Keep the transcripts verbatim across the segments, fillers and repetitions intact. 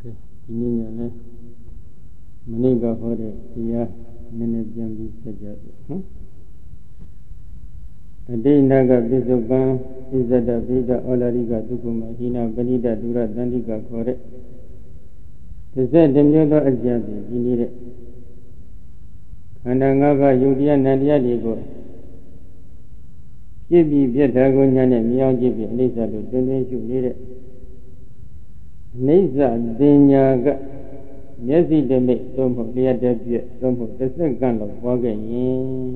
ဒီနေ့ညလည်းမနေ့ကဟောတဲ့တရားနည်းနည်းပြန်ပြီးဆက်ကြတယ်နော်အတိနာကပိစုပံဣဇဒဗိဒဩလာရိကဒုက္ခမဟိနာပဏိတဒုရတန္တိကခေါ်တဲ့တစ်ဆက်တစ်မျိုးသောအကျဉ်းဖြင့်ဒီနေ့တဲ့ခန္ဓာ၅ပါးယုတ်တရားနံတရားတွေကိုပြည့်ပြည့်ပြတ်တာကိုညာနဲ့မြောင်းကြည့်ပြီးအိဋ္ဌလို့တွင်တွင်ရှုနေတဲ့အိဋ္ဌတင်ညာကမျက်စိတမိတ်သို့မဟုတ်လျှက်တပြည့်သို့မဟုတ်တစ်စက္ကန့်လောက်ပွားခဲ့ရင်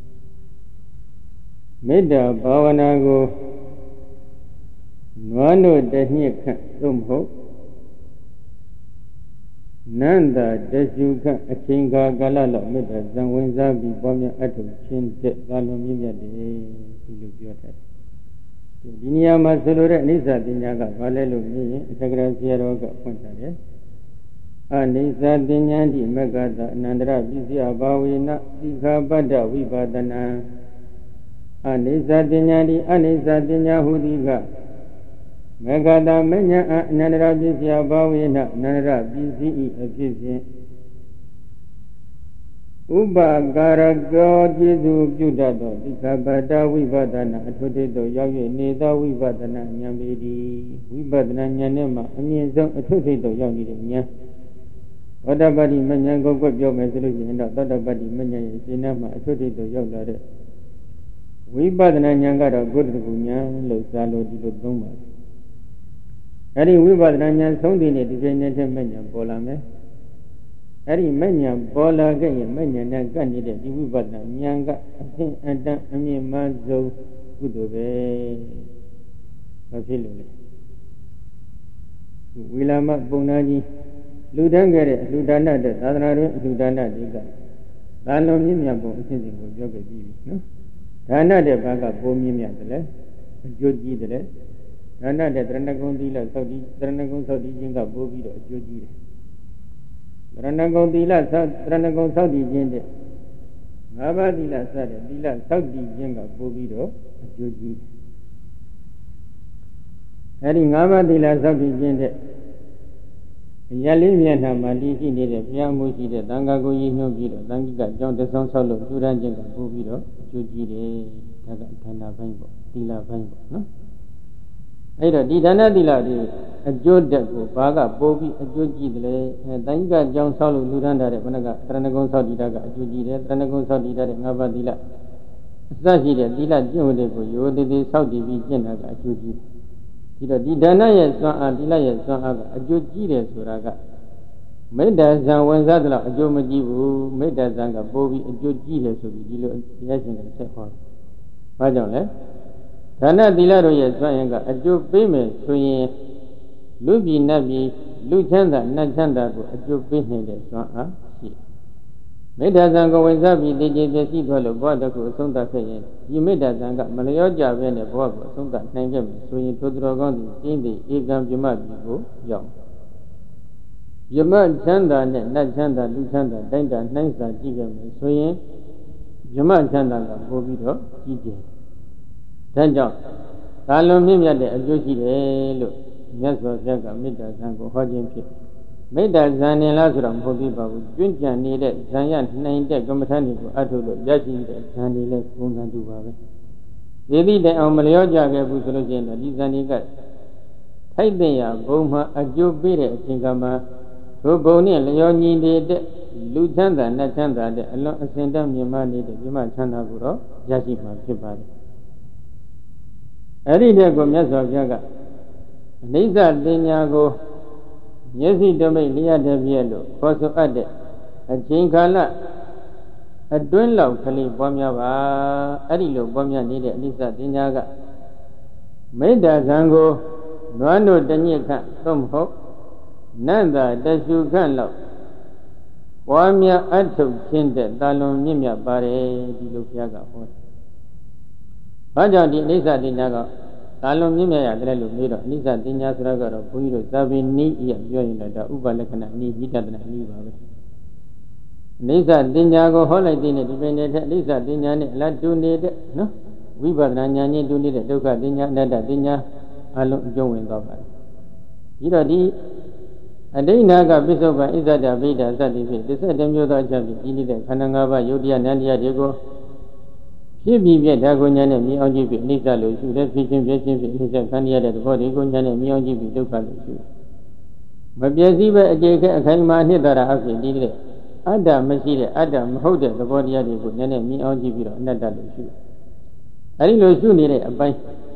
မေတ္တာဘာဝနာကိုနွားတို့တစ်နှစ်ခန့်သို့မဟုတ်နန္တာတရှုခန့်အချိန်ကာကာလလောက်မေတ္တာဇံဝင်စားပြီးပွားများအထုချင်းတဲ့သာလွန်မြင့်မြတ်တယ်ဒီလိုပြောထားတယ်ဒီနေရာမှာဆိုလိုတဲ့အနိစ္စပညာကဘာလဲလို့မြင်ရင်အထက်ကရာဆရာတော်ကဖွင့်ထားတယ်အနိစ္စပညာတိမဂ္ဂတအနန္တရပစ္စယဘာဝေနသီခာပတ္တဝိပါဒနာအနိစ္စပညာတိအနိစ္စပညာဟူသည်ကမေဃတာမညာအနန္တရပစ္စယဘာဝေနအနန္တရပစ္စည်းဤအဖြစ်ဖြင့်ဥပကာရကောကျေစုပြုတတ်သောသီခာပတ္တဝိပဿနာအထွတ်သို့ရောက်၍နေသောဝိပဿနာဉာဏ်ပေသည်ဝိပဿနာဉာဏ်နဲ့မှအမြင့်ဆုံးအထွတ်သို့ရောက်နေတဲ့ဉာဏ်သောတပတ္တိမဉဏ်ကိုကွပြောမယ်ဆိုလို့ရှိရင်တော့သောတပတ္တိမဉဏ်ရဲ့ရှင်းနာမှာအထွတ်သို့ရောက်လာတဲ့ဝိပဿနာဉာဏ်ကတော့ဂုတ္တကုဉာဏ်လို့စာလို့ဒီလိုသုံးပါတယ်အဲ့ဒီဝိပဿနာဉာဏ်ဆုံးတဲ့ဒီချိန်နဲ့မဉဏ်ပေါ်လာမယ်အဲ့ဒီမဉဏ်ပေါ်လာခဲ့ရင်မဉဏ်နဲ့ကပ်နေတဲ့ဒီဝိပဿနာဉာဏ်ကအသင်အတန်အမြင့်မှဆုံးကုသိုလ်ပဲဘာဖြစ်လို့လဲဝီလာမပုံနာကြီးလူတန်းခဲ့တဲ့လူဒါနတဲ့သာသနာ့တွင်လူဒါနတွေကသာလွန်မြင့်မြတ်ပုံအစဉ်စဉ်ကိုပြောခဲ့ပြီးပြီနော်ဒါနတဲ့ဘာကပိုမြင့်မြတ်တယ်လဲအကျိုးကြီးတယ်လဲဒါနတဲ့တရဏဂုံသီလသောက်တည်တရဏဂုံသောက်တည်ခြင်းကပိုပြီးတော့အကျိုးကြီးတယ်တရဏဂုံသီလသောက်တရဏဂုံသောက်တည်ခြင်းတဲ့ငါးပါးသီလစတဲ့သီလသောက်တည်ခြင်းကပိုပြီးတော့အကျိုးကြီးအဲဒီငါးပါးသီလသောက်တည်ခြင်းတဲ့အရာလေးမျက်နှာမှာတည်ရှိနေတဲ့ဘုရားမှုရှိတဲ့သံဃာကိုရည်ညွှန်းပြီးတော့သံဃိကအကြောင်းတဆောင်ဆောက်လို့ထူထမ်းခြင်းကပို့ပြီးတော့အကျိုးကြီးတယ်ဒါကဌာနပိုင်းပေါ့သီလပိုင်းပေါ့နော်အဲ့တော့ဒီဌာနသီလတွေအကျိုးတက်ကိုဘာကပို့ပြီးအကျိုးကြီးတယ်လဲအဲသံဃိကအကြောင်းဆောက်လို့ထူထမ်းတာတဲ့ဘုရားကတရဏဂုံဆောက်တည်တာကအကျိုးကြီးတယ်တရဏဂုံဆောက်တည်တာတဲ့ငါးပါးသီလအစရှိတဲ့သီလကျင့်ဝတ်တွေကိုရိုသေသေးဆောက်တည်ပြီးကျင့်တာကအကျိုးကြီးဒီတော့ဒီဒါနရဲ့စွမ်းအားသီလရဲ့စွမ်းအားကအကျိုးကြီးတယ်ဆိုတာကမေတ္တာဇံဝင်စားတယ်လို့အကျိုးမကြီးဘူးမေတ္တာဇံကပိုးပြီးအကျိုးကြီးတယ်ဆိုပြီးဒီလိုတရားရှင်ကဆက်ဟောတယ်။ဘာကြောင့်လဲဒါနသီလတို့ရဲ့စွမ်းရင်ကအကျိုးပေးမယ်ဆိုရင်လူပြည်နတ်ပြည်လူချမ်းသာနတ်ချမ်းသာကိုအကျိုးပေးနေတဲ့စွမ်းအားရှိတယ်။မေတ္တာဇံကိုဝင်စားပြီးတည်ကြည်ပြည့်စည်သွားလို့ဘဝတစ်ခုအဆုံးသတ်ခဲ့ရင်ဒီမေတ္တာဇံကမလျော့ကြဘဲနဲ့ဘဝကိုအဆုံးသတ်နိုင်ခဲ့မယ်ဆိုရင်ထိုတော်ကောင်းသည်ကျင်းသည်ဧကံပြမပြည်ကိုရောက်ယမချမ်းသာနဲ့နတ်ချမ်းသာလူချမ်းသာတိုင်းတာနှိုင်းစာကြည့်ကြမယ်ဆိုရင်ယမချမ်းသာကပို့ပြီးတော့ကြီးကျယ်ဒါကြောင့်သာလွန်မြင့်မြတ်တဲ့အကျိုးရှိတယ်လို့မြတ်စွာဘုရားကမေတ္တာဇံကိုဟောခြင်းဖြစ်မေတ္တာဇံနေလားဆိုတော့မဟုတ်သေးပါဘူးကျွင့်ကြံနေတဲ့ဇံရနှိမ်တဲ့ကမ္မထာတွေကိုအထုလို့ရရှိတဲ့ဇံတွေလည်းပုံစံတူပါပဲဒီသည့်တိုင်အောင်မလျော့ကြခဲ့ဘူးဆိုလို့ရှိရင်ဒီဇံတွေကထိုက်တဲ့ရာဘုံမှာအကျိုးပေးတဲ့အချိန်ကမှထိုဘုံနဲ့လျော်ညီနေတဲ့လူချမ်းသာနတ်ချမ်းသာတဲ့အလွန်အစင်တတ်မြင့်မားနေတဲ့ပြမချမ်းသာကိုတော့ရရှိမှာဖြစ်ပါတယ်အဲ့ဒီတဲ့ကိုမြတ်စွာဘုရားကအနိစ္စတင်ညာကိုမျက်စိတမိတ်လျှက်တဲ့ပြည့်လို့ခေါ်ဆိုအပ်တဲ့အချိန်ကာလအတွင်းလောက်ကလေးပွားများပါအဲ့ဒီလိုပွားများနေတဲ့အနိစ္စတင်ညာကမေတ္တာဇံကိုနွားတို့တညစ်ခန့်သို့မဟုတ်နန္တာတရှုခန့်လောက်ပွားများအထုတ်ခြင်းတဲ့တာလွန်မြင့်မြတ်ပါတယ်ဒီလိုဘုရားကဟောတယ်။ဘာကြောင့်ဒီအနိစ္စတင်ညာကတာလွန်မြင့်မြတ်ရတယ်လို့မေးတော့အနိစ္စတင်ညာဆိုတာကတော့ဘုန်းကြီးတို့ဇာပိနိဤပြောရင်တော့ဒါဥပလက္ခဏာအနိဟိတတနာအနိပါပဲ။အနိစ္စတင်ညာကိုဟောလိုက်တဲ့ဒီပင်တဲ့အနိစ္စတင်ညာနဲ့အလားတူနေတဲ့နော်ဝိပဿနာဉာဏ်ချင်းတူနေတဲ့ဒုက္ခတင်ညာအနတ္တတင်ညာအလုံးအကျုံးဝင်သွားပါတယ်။ဒီတော့ဒီအတိဏကပိဿုပံဣဇဒဗိဒာစသည်ဖြင့်တစ်ဆက်တည်းမျိုးသောအချက်ဖြင့်ဤနေတဲ့ခန္ဓာ၅ပါးယုတ်တရားနန္တရားတွေကိုဖြစ်ပြီးပြဓာကိုဉာဏ်နဲ့မြင်အောင်ကြည့်ပြီးအိဋ္ဌလို့ရှုတဲ့ဖြစ်ချင်းပြချင်းဖြင့်အိဋ္ဌခံရတဲ့သဘောတွေကိုဉာဏ်နဲ့မြင်အောင်ကြည့်ပြီးဒုက္ခလို့ရှုမပြည့်စည်ပဲအကျေခဲအခိုင်အမာနှစ်သာရအဖြစ်ဤတဲ့အတ္တမရှိတဲ့အတ္တမဟုတ်တဲ့သဘောတရားတွေကိုနည်းနည်းမြင်အောင်ကြည့်ပြီးတော့အနတ္တလို့ရှုအဲဒီလိုရှုနေတဲ့အပိုင်း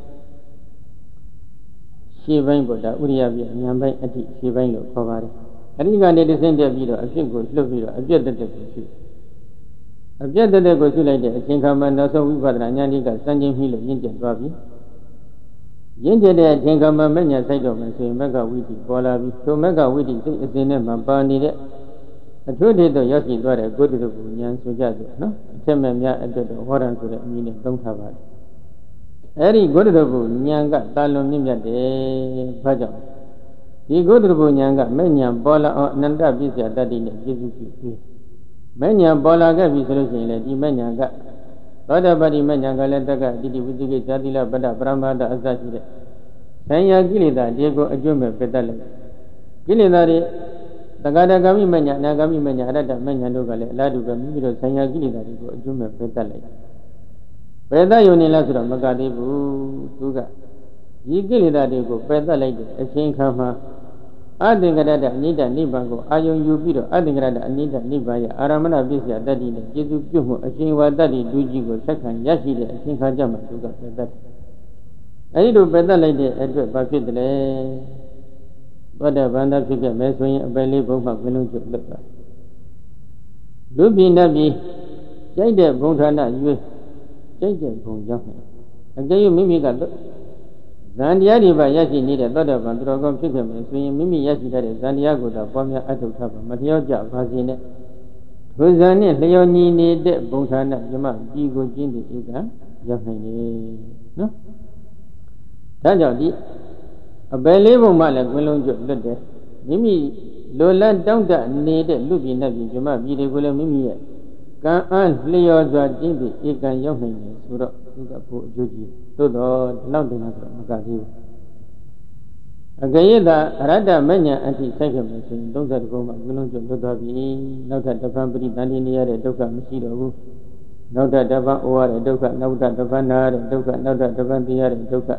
ရှေ့ပိုင်းပေါ်တာဥရိယပြအဉာဏ်ပိုင်းအထိရှေ့ပိုင်းလို့ခေါ်ပါတယ်အဲဒီကနေတဆင့်တက်ပြီးတော့အဖြစ်ကိုလွတ်ပြီးတော့အပြည့်တက်တက်ကိုရှုအပြည့်တက်တက်ကိုရှုလိုက်တဲ့အချိန်ခါမှာနောက်ဆုံးဝိပဿနာဉာဏ်ကြီးကစံချိန်ပြီးလို့ရင့်ကျက်သွားပြီရင့်ကျက်တဲ့အချိန်ခါမှာမဉ္ဇဉ်ဆိုင်တော်မယ်ဆိုရင်မက္ခဝိတ္တိပေါ်လာပြီထိုမက္ခဝိတ္တိစိတ်အစဉ်နဲ့မှပါနေတဲ့အထွတ်ထိပ်တော့ရောက်ရှိသွားတဲ့ဂုတ္တရပုဉာဏ်ဆိုကြစို့နော်အထက်မဲ့များအတွက်တော့ဟောရံဆိုတဲ့အမည်နဲ့သုံးထားပါတယ်အဲဒီဂုတ္တရပုဉာဏ်ကတာလွန်မြင့်မြတ်တယ်ဘာကြောင့်ဒီဂုတ္တရပုဉာဏ်ကမဲ့ဉာဏ်ပေါ်လာအောင်အနန္တပစ္စယတတ္တိနဲ့ပြည့်စုံပြုပြီးမဲ့ဉာဏ်ပေါ်လာခဲ့ပြီဆိုလို့ရှိရင်လေဒီမဲ့ဉာဏ်ကသောတပတ္တိမဲ့ဉာဏ်ကလည်းတက္ကတိတိဝိသိကိဇာတိလပတ္တပရမတ္တအစရှိတဲ့ဆံရကိလေသာတွေကိုအကျွတ်မဲ့ပယ်တတ်လိုက်ကိလေသာတွေတက္ကတာဂမိမဲ့ဉာဏ်အနာဂမိမဲ့ဉာဏ်အရတ္တမဲ့ဉာဏ်တို့ကလည်းအလားတူပဲမိမိတို့ဆံရကိလေသာတွေကိုအကျွတ်မဲ့ပယ်တတ်လိုက်ပယ်တတ်ယုံနေလားဆိုတော့မကသေးဘူးသူကဒီကိလေသာတွေကိုပယ်တတ်လိုက်တဲ့အချိန်ခါမှာအသင်္ကရတအနိဒနိဗ္ဗာန်ကိုအာယုံယူပြီးတော့အသင်္ကရတအနိဒနိဗ္ဗာန်ရဲ့အာရမဏပစ္စယတတ္တိနဲ့ကျေစုပြုမှုအရှင်ဝါတတ္တိဒုကြီးကိုဆက်ခံရရှိတဲ့အရှင်ခါကြမှာသူကပယ်တတ်တယ်။အဲဒီလိုပယ်တတ်လိုက်တဲ့အတွက်ဘာဖြစ်တယ်လဲ။သောတပန်သာဖြစ်ခဲ့မယ်ဆိုရင်အပယ်လေးဘုံမှဝင်းလုံးကျွတ်လွတ်သွား။လူပြည်နတ်ပြည်ကြိုက်တဲ့ဘုံဌာနရွေးကြိုက်တဲ့ဘုံရောက်နေ။အကယ်၍မိမိကဇန်တရားတွေပါရရှိနေတဲ့သောတာပန်သူတော်ကောင်းဖြစ်ခဲ့မယ်ဆိုရင်မိမိရရှိတဲ့ဇန်တရားကိုသာပွားများအထောက်ထားပါမလျော့ကြပါစေနဲ့ထိုဇန်နဲ့လျော်ညီနေတဲ့ဘုံဌာနမြမပြည်ကိုကျင်းတဲ့ဧကရောက်နိုင်တယ်နော်ဒါကြောင့်ဒီအပယ်လေးဘုံမှလည်းကွင်းလုံးကျွတ်လွတ်တယ်မိမိလိုလတ်တောင့်တနေတဲ့လူပြည်နဲ့ပြည်မြမပြည်တွေကိုလည်းမိမိရဲ့ကံအားလျော်စွာကျင်းတဲ့ဧကရောက်နိုင်တယ်ဆိုတော့သူကဘုအကျိုးကြီးသို့တော့ဒီလောက်တင်လာဆိုတော့မကသေးဘူးအကရေသာအရတ္တမဉ္ဇဉ်အထိဆိုင်ခဲ့မယ်ဆိုရင်သုံးဆယ်တကုံးမှဘုလုံးကျွတ်လွတ်သွားပြီနောက်ထပ်တပံပရိသန္တိနေရတဲ့ဒုက္ခမရှိတော့ဘူးနောက်ထပ်တပံအိုရတဲ့ဒုက္ခနောက်ထပ်တပံနာရတဲ့ဒုက္ခနောက်ထပ်တပံသိရတဲ့ဒုက္ခ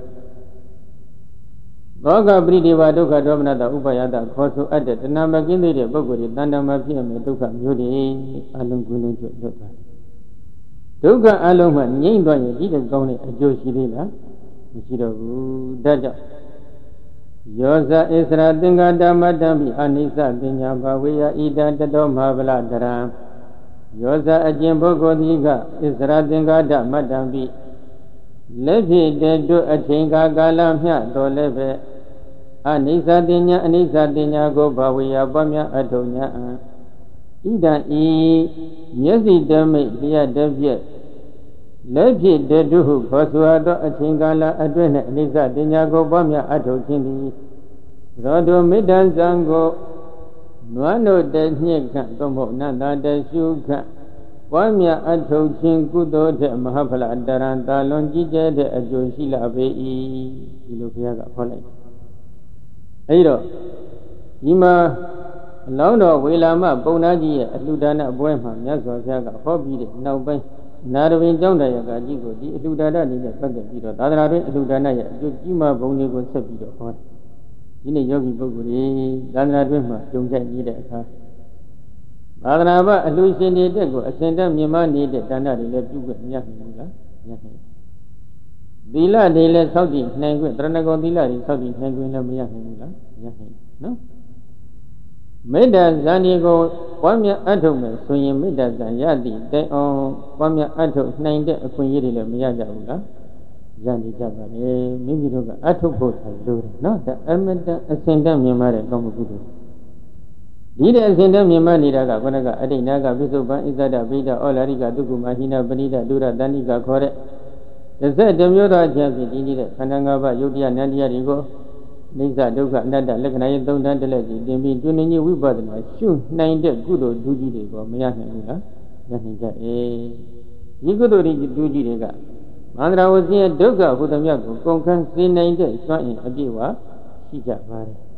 ဘောဂပရိဒေဝဒုက္ခဒေါမနတဥပယတခေါ်ဆိုအပ်တဲ့တဏှာမကင်းသေးတဲ့ပုဂ္ဂိုလ်တွေတဏ္ဍာမဖြစ်မယ်ဒုက္ခမျိုးတွေအလုံးကွင်းလုံးကျွတ်လွတ်သွားဒုက္ခအလုံးမှငြိမ့်သွားရင်ဒီတဲ့ကောင်းတဲ့အကျိုးရှိသေးလားမရှိတော့ဘူးဒါကြောင့်ယောဇဣစရာသင်္ဃဓမ္မတံပိအနိစ္စပညာဘဝေယဣဒတတောမဟာဗလတရံယောဇအကျင့်ပုဂ္ဂိုလ်သည်ကဣစရာသင်္ဃဓမ္မတံပိလက်ဖြစ်တဲ့တို့အချိန်ကာကာလမျှတော်လည်းပဲအနိစ္စတင်ညာအနိစ္စတင်ညာကိုဘဝေယပွားများအထုံညာဣဒံဤမျက်စိတမိတ်လျက်တပြက်လက်ဖြစ်တဲ့တို့ဟုခေါ်ဆိုရသောအချိန်ကာလအတွင်း၌အနိစ္စတင်ညာကိုပွားများအထုံခြင်းသည်သောတုမေတ္တံံကိုနွမ်းတို့တည်းညှက်ခန့်သို့မဟုတ်နန္တာတရှုခန့်ပွားများအထုံခြင်းကုသိုလ်တဲ့မဟာဖလားတရံတာလွန်ကြီးကျယ်တဲ့အကျိုးရှိလာပေ၏ဒီလိုဘုရားကဟောလိုက်အဲဒီတော့ဒီမှာအလောင်းတော်ဝေလာမပုံနာကြီးရဲ့အလှူဒါနပွဲမှာမြတ်စွာဘုရားကဟောပြီးတဲ့နောက်ပိုင်းနာရဝင်းကျောင်းတရားကကြီးကိုဒီအလှူဒါနအနေနဲ့ပတ်သက်ပြီးတော့သာသနာ့တွင်အလှူဒါနရဲ့အကျိုးကြီးမားပုံတွေကိုဆက်ပြီးတော့ဟောတယ်ဒီနေ့ယောဂီပုဂ္ဂိုလ်တွေသာသနာ့တွင်မှာကြုံကြိုက်နေတဲ့အခါသာသနာ့ဘအလှူရှင်တွေတက်ကိုအစဉ်တည်းမြင်မနေတဲ့ဒါနတွေလည်းပြုခွင့်မရနိုင်ဘူးလားမရနိုင်သီလတွေလည်းစောင့်ကြည့်နိုင်ခွင့်တရဏဂုံသီလတွေစောင့်ကြည့်နိုင်ခွင့်လည်းမရနိုင်ဘူးလားမရနိုင်နော်မေတ္တာဇန်ဒီကိုပွားများအထုတ်မယ်ဆိုရင်မေတ္တာဇန်ရသည့်တိုင်အောင်ပွားများအထုတ်နိုင်တဲ့အခွင့်အရေးတွေလည်းမရကြဘူးလားရနေကြပါလေမိမိတို့ကအထုတ်ဖို့ဆိုလို့နော်ဒါအမတအစဉ်တည်းမြင်မတဲ့ကောင်းမှုကုသိုလ်ဒီတဲ့အစဉ်တည်းမြင်မနေတာကခုနကအဋ္ဌိနာကပိစုပန်ဣဇဒဗိဒဩလာရိကဒုက္ခမဟိနပဏိဒဒုရတဏိကခေါ်တဲ့တစ်ဆက်တစ်မျိုးသောအချက်ဖြင့်ဒီနေတဲ့ခန္ဓာ၅ပါးယုတ်တရားနန္တရားတွေကိုနိစ္စဒုက္ခအနတ္တလက္ခဏာရဲ့သုံးတန်းတလက်ကြီးတင်ပြီးတွင်နေကြီးဝိပဿနာရှုနိုင်တဲ့ကုသိုလ်ဒုကြီးတွေကိုမရနိုင်ဘူးလားရနိုင်ကြ၏ဒီကုသိုလ်ဒုကြီးတွေကမန္တရာဝစီရဲ့ဒုက္ခဟူသည်မြတ်ကိုကုန်ခန်းစေနိုင်တဲ့စွမ်းအင်အပြည့်ဝရှိကြပါတယ်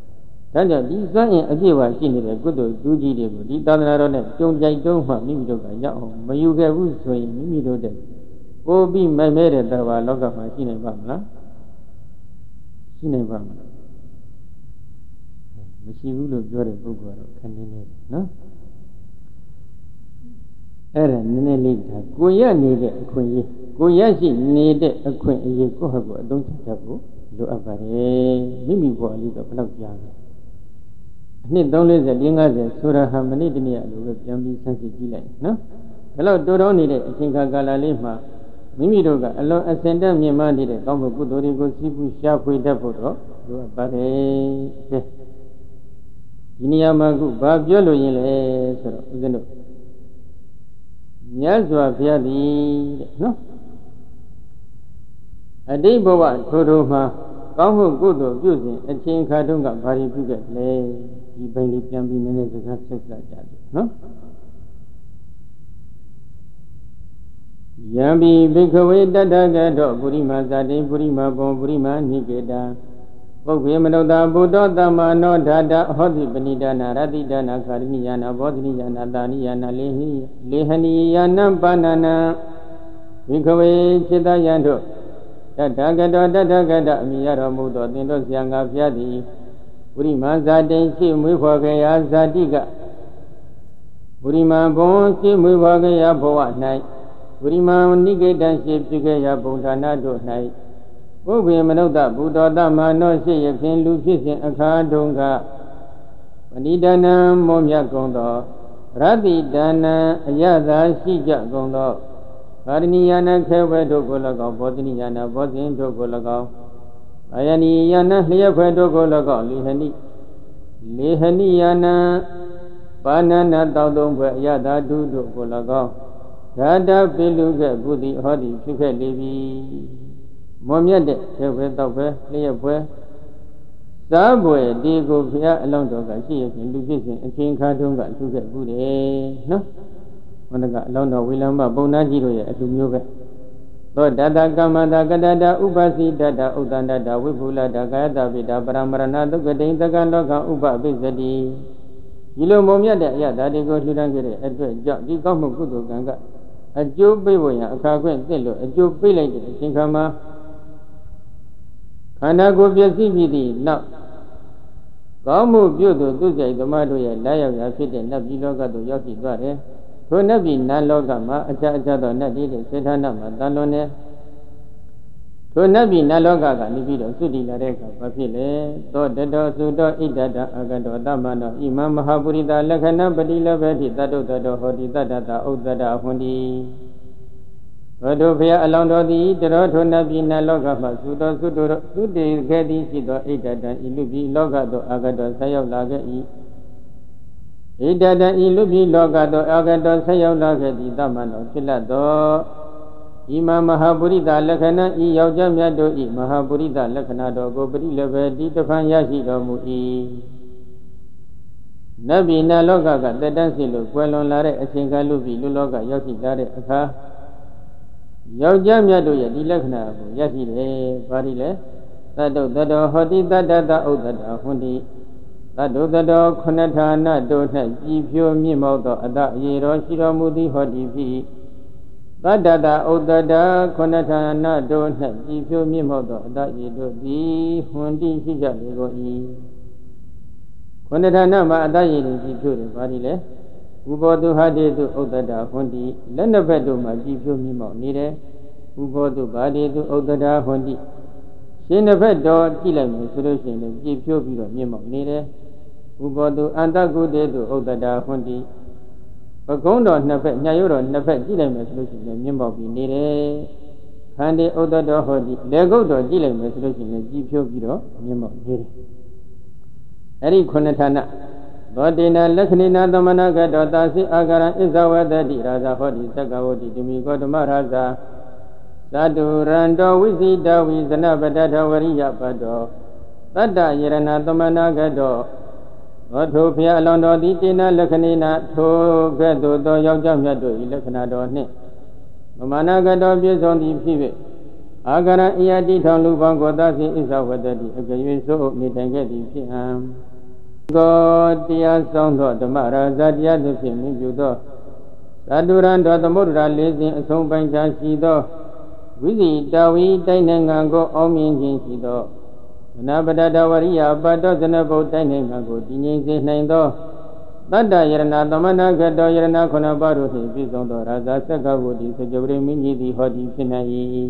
ဒါကြောင့်ဒီစွမ်းအင်အပြည့်အဝရှိနေတဲ့ကုသိုလ်ဒုကြီးတွေကိုဒီသာသနာတော်နဲ့ကြုံကြိုက်တုံးမှမိမိတို့ကရောက်အောင်မယူခဲ့ဘူးဆိုရင်မိမိတို့တဲ့ပို့ပြီးမိုက်မဲတဲ့တဘာလောကမှာရှိနိုင်ပါမလားရှိနိုင်ပါမလားမရှိဘူးလို့ပြောတဲ့ပုဂ္ဂိုလ်ကတော့ခဏနေနေနော်အဲ့ဒါနည်းနည်းလေးဒါကိုရနေတဲ့အခွင့်အရေးကိုရရှိနေတဲ့အခွင့်အရေးကိုယ့်ဟာကိုယ်အသုံးချတတ်ဖို့လိုအပ်ပါတယ်မိမိဘဝလေးတော့ဘယ်လောက်ကြာလဲအနှစ်သုံး၄၀ ၄၅၀ဆိုတာဟာမနေ့တနေ့အလိုပဲပြန်ပြီးဆန်းစစ်ကြည့်လိုက်နော်ဘယ်လောက်တိုးတောင်းနေတဲ့အချိန်ကာလလေးမှာမိမိတို့ကအလွန်အစင်တက်မြင့်မားနေတဲ့ကောင်းမှုကုသိုလ်တွေကိုစီးပူးရှားဖွေတတ်ဖို့တော့လိုအပ်ပါတယ်ကဲဒီနေရာမှာခုဘာပြောလို့ရင်လဲဆိုတော့ဦးဇင်းတို့မြတ်စွာဘုရားသည်တဲ့နော်အတိတ်ဘဝထိုထိုမှာကောင်းမှုကုသိုလ်ပြုစဉ်အချိန်ခါတုန်းကဘာတွေပြုခဲ့လဲဒီဘိုင်းလေးပြန်ပြီးနည်းနည်းစကားဆက်စပ်ကြတယ်နော်ယံပိဘိက္ခဝေတတ္တကတောပုရိမာဇာတိပုရိမာဘောပုရိမာနိကေတာပုဗ္ဗေမနုဿာဘုဒ္ဓသမ္မာနောဓာတဟောတိပဏိဒါနာရတိဒါနာခာရဏိယာနာဘောဓိယာနာတာနိယာနာလေဟိလေဟဏိယာနံပါဏနံဘိက္ခဝေจิตယံတို့တတ္တကတောတတ္တကတအမိရတော်မူသောသင်တို့ဆရာငါဖျားသည်ပုရိမာဇာတိရှိမွေးဖော်ကြရာဇာတိကပုရိမာဘုံရှိမွေးဖော်ကြရာဘဝ၌ပုရိမာနိကေတံရှိပြုခဲ့ရာဘုံဌာနတို့၌ပုဗ္ဗေမနုဿဘုဒ္ဓတမနောရှိရဖြင့်လူဖြစ်စဉ်အခါတုန်းကပဏိဒနံမောမြတ်ကုန်သောရတိဒါနံအယသာရှိကြကုန်သောကာရဏီယာနခဲဝဲတို့ကို၎င်းဘောဓိယာနဘောဇင်တို့ကို၎င်းအာယနီယာနလျက်ဖွယ်တို့ကို၎င်းလေဟနိလေဟနိယာနပါဏနာတောက်သုံးဖွယ်အယသာတုတို့ကို၎င်းဓာတပိလူကဲ့ဘုဒ္ဓဟောတိဖြစ်ခဲ့လေပြီမောမြတ်တဲ့ခဲဝဲတောက်ပဲလျက်ဖွယ်စားပွေဒီကိုဘုရားအလောင်းတော်ကရှိရခြင်းလူဖြစ်စဉ်အချင်းခါတုန်းကလူခဲ့ဘူးတယ်နော်ဘုန်းကအလောင်းတော်ဝိလမ္မပုံနာကြီးတို့ရဲ့အလူမျိုးပဲသောတတကမ္မတာကတတဥပစီတတဥဒ္ဒန္တတဝိပုလတကာယတပိတာပရမရဏသုကတိသကလောကဥပပိစတိဒီလိုမုံမြတ်တဲ့အရာဓာတိကိုလှူဒန်းခဲ့တဲ့အတွက်ကြောင့်ဒီကောင်းမှုကုသိုလ်ကံကအကျိုးပေးဖို့ရန်အခါခွင့်သင့်လို့အကျိုးပေးလိုက်တဲ့အချိန်ခါမှာခန္ဓာကိုယ်ပျက်စီးပြီးသည့်နောက်ကောင်းမှုပြုသူသူစိတ်ဓမ္မတို့ရဲ့လာရောက်ရာဖြစ်တဲ့နတ်ပြည်လောကသို့ရောက်ရှိသွားတယ်ထိုနတ်ပြည်နတ်လောကမှာအခြားအခြားသောနတ်တွေစေဌာနမှာတန်လွန်နေထိုနတ်ပြည်နတ်လောကကနေပြီးတော့သုတိလာတဲ့အခါဘာဖြစ်လဲသောတတောသုတောဣဒတအာဂတောတမ္မနောဣမံမဟာပုရိသလက္ခဏပတိလဘတိတတ္တုတတောဟောတိတတ္တတဥဒ္ဒတဟွန်တိဘဒုဖယအလောင်းတော်သည်တရောထိုနတ်ပြည်နတ်လောကမှာသုတောသုတောသုတေခဲ့သည်ရှိသောဣဒတံဤလူပြည်လောကသို့အာဂတောဆက်ရောက်လာခဲ့၏ဣဒတံဤလူပြည်လောကသို့အာဂတောဆက်ရောက်လာခဲ့သည်တမ္မနောဖြစ်လတ်သောဤမမဟာပုရိသလက္ခဏဤယောက်ျားမြတ်တို့ဤမဟာပုရိသလက္ခဏတော်ကိုပရိလဘတိတဖန်ရရှိတော်မူ၏နတ်ပြည်နတ်လောကကတက်တန်းစီလို့ကွယ်လွန်လာတဲ့အချိန်ကလူပြည်လူလောကရောက်ရှိလာတဲ့အခါယောက်ျားမြတ်တို့ရဲ့ဒီလက္ခဏာကိုရရှိတယ်။ဘာဒီလဲသတ္တုတတောဟောတိတတ္တတဥဒ္ဒတဟွန်တိသတ္တုတတောခုနဌာနတို့၌ကြည်ဖြိုးမြင့်မောက်သောအတ္တအေရောရှိတော်မူသည်ဟောတိဖြစ်သတ္တတဥဒ္ဒတခုနဌာနတို့၌ကြည်ဖြိုးမြင့်မောက်သောအတ္တအေတို့သည်ဟွန်တိရှိကြလေကုန်၏ခုနဌာနမှာအတ္တအေတွေကြည်ဖြိုးတယ်ဘာဒီလဲဥဘောတုဟာတိတုဥဒ္ဒတဟွန်တိလက်နှစ်ဖက်တို့မှာကြည်ဖြိုးမြင့်မောက်နေတယ်ဥဘောတုဘာတိတုဥဒ္ဒတဟွန်တိရှင်တစ်ဖက်တော့ကြည့်လိုက်မယ်ဆိုလို့ရှိရင်လည်းကြည်ဖြိုးပြီးတော့မြင့်မောက်နေတယ်ဥဘောတုအန္တကုတေတုဥဒ္ဒတဟွန်တိပကုံးတော်နှစ်ဖက်ညရွတော်နှစ်ဖက်ကြည့်လိုက်မယ်ဆိုလို့ရှိရင်လည်းမြင့်မောက်ပြီးနေတယ်ခန္တီဥဒ္ဒတဟောတိလေကုတ်တော်ကြည့်လိုက်မယ်ဆိုလို့ရှိရင်လည်းကြည်ဖြိုးပြီးတော့မြင့်မောက်နေတယ်အဲ့ဒီခုနှစ်ဌာနသောတေနလက္ခဏိနာသမဏကတောတာစိအာဂရံဣဇဝတတိရာဇဟောတိသက္ကဝတိတိမိကောဓမရာဇာသတုရန္တောဝိဇိတဝိဇနပတ္တဝရိယပတ္တောတတ္တယရဏသမဏကတောသောထိုဖျားအလောင်းတော်သည်တေနလက္ခဏိနာထိုကဲ့သို့သောယောက်ျားမြတ်တို့၏လက္ခဏာတော်နှင့်မမနာကတောပြည့်စုံသည်ဖြစ်၍အာဂရံဣယတိထောင်လူပေါင်းကိုသာစိဣဇဝတတိအကရွေဆိုးနေတိုင်ခဲ့သည်ဖြစ်ဟံသောတရားဆောင်သောဓမ္မရာဇတရားတို့ဖြင့်မြင်ပြုသောသတ္တရံတော်သမုဒ္ဒရာလေးစဉ်အဆုံးပိုင်းခြားရှိသောဝိဇိတဝီတိုင်းနိုင်ငံကိုအောင်မြင်ခြင်းရှိသောမနာပတ္တဝရိယပါတောဇနဘုတ်တိုင်းနိုင်ငံကိုတည်ငြိမ်စေနိုင်သောတတ္တယရဏသမဏဂတောယရဏခုနပါတို့ဖြင့်ပြည့်စုံသောရာဇစက္ကဝတိစကြဝဠာမင်းကြီးသည်ဟောသည်ဖြစ်နိုင်၏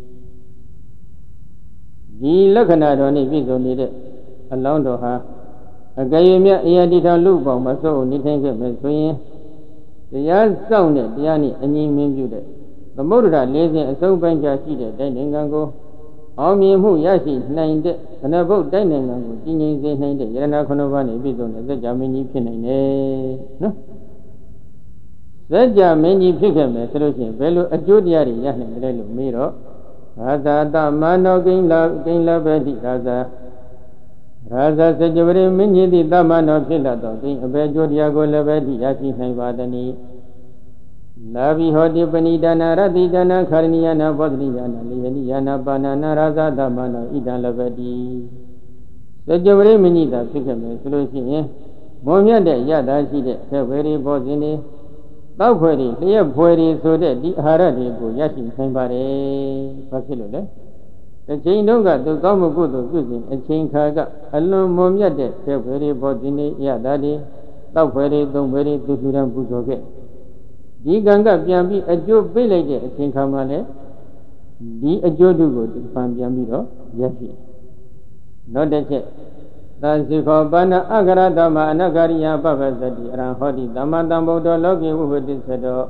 ဒီလက္ခဏာတော်နှင့်ပြည့်စုံနေတဲ့အလောင်းတော်ဟာအကယ်၍မြတ်အယတိထောင်လူပေါင်းမစိုးနေထိုင်ခဲ့မယ်ဆိုရင်တရားစောင့်တဲ့တရားနှင့်အညီမင်းပြုတဲ့သမုဒ္ဒရာလေးစဉ်အဆုံးပိုင်းခြားရှိတဲ့တိုင်းနိုင်ငံကိုအောင်မြင်မှုရရှိနိုင်တဲ့ခဏဘုတ်တိုင်းနိုင်ငံကိုကြီးငြိမ်စေနိုင်တဲ့ယရဏခုနပါးနှင့်ပြည့်စုံတဲ့စัจ जा မင်းကြီးဖြစ်နိုင်တယ်နော်စัจ जा မင်းကြီးဖြစ်ခဲ့မယ်ဆိုလို့ရှိရင်ဘယ်လိုအကျိုးတရားတွေရနိုင်တယ်လို့မေးတော့ရာဇာတမနောကိဉ္လကိဉ္လပတိရာဇာရာဇာစัจ जा မင်းကြီးသည်တမနောဖြစ်လာတော့ကိဉ္အဘယ်ကျိုးတရားကိုလည်းပဲရရှိနိုင်ပါသနည်းလာဘိဟောတိပဏိဒါနာရတိဒါနာခရဏိယနာဘောဓိယနာလေယနိယနာပါဏာနာရာဇတမနောဣဒံလဘတိစัจ जा မင်းကြီးသာဖြစ်ခဲ့မယ်ဆိုလို့ရှိရင်မွန်မြတ်တဲ့ရတာရှိတဲ့ဆေဝေရီဘောဇင်းတွေတောက်ဖွယ်တွေလျက်ဖွယ်တွေဆိုတဲ့ဒီအာဟာရတွေကိုရရှိနိုင်ပါတယ်။ဘာဖြစ်လို့လဲ။တစ်ချိန်တုန်းကသူကောင်းမှုကုသိုလ်ပြုစဉ်အချိန်ခါကအလွန်မွန်မြတ်တဲ့ဆေဝေရီဘောဇင်းတွေရတာတွေတောက်ဖွယ်တွေသုံးဖွယ်တွေသူသူရန်ပူဇော်ခဲ့ဒီကံကပြန်ပြီးအကျိုးပေးလိုက်တဲ့အချိန်ခါမှာလည်းဒီအကျိုးတုကိုပန်ပြန်ပြီးတော့ရရှိနောက်တစ်ချက်သာစိခောပါဏအဂရတမအနဂရိယပပ္ပသတိအရဟောတိသမ္မာတံဗုဒ္ဓလောကေဝုဝတိသတော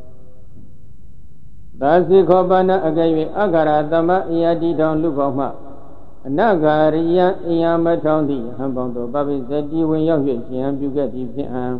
သာစိခောပါဏအကယ်၍အဂရတမအယတိတောင်လူပေါင်းမှအနဂရိယအယမထောင်းသည့်ဟံပေါင်းသောပပ္ပသတိဝင်ရောက်၍ရှင်ဟံပြုခဲ့သည်ဖြစ်ဟံ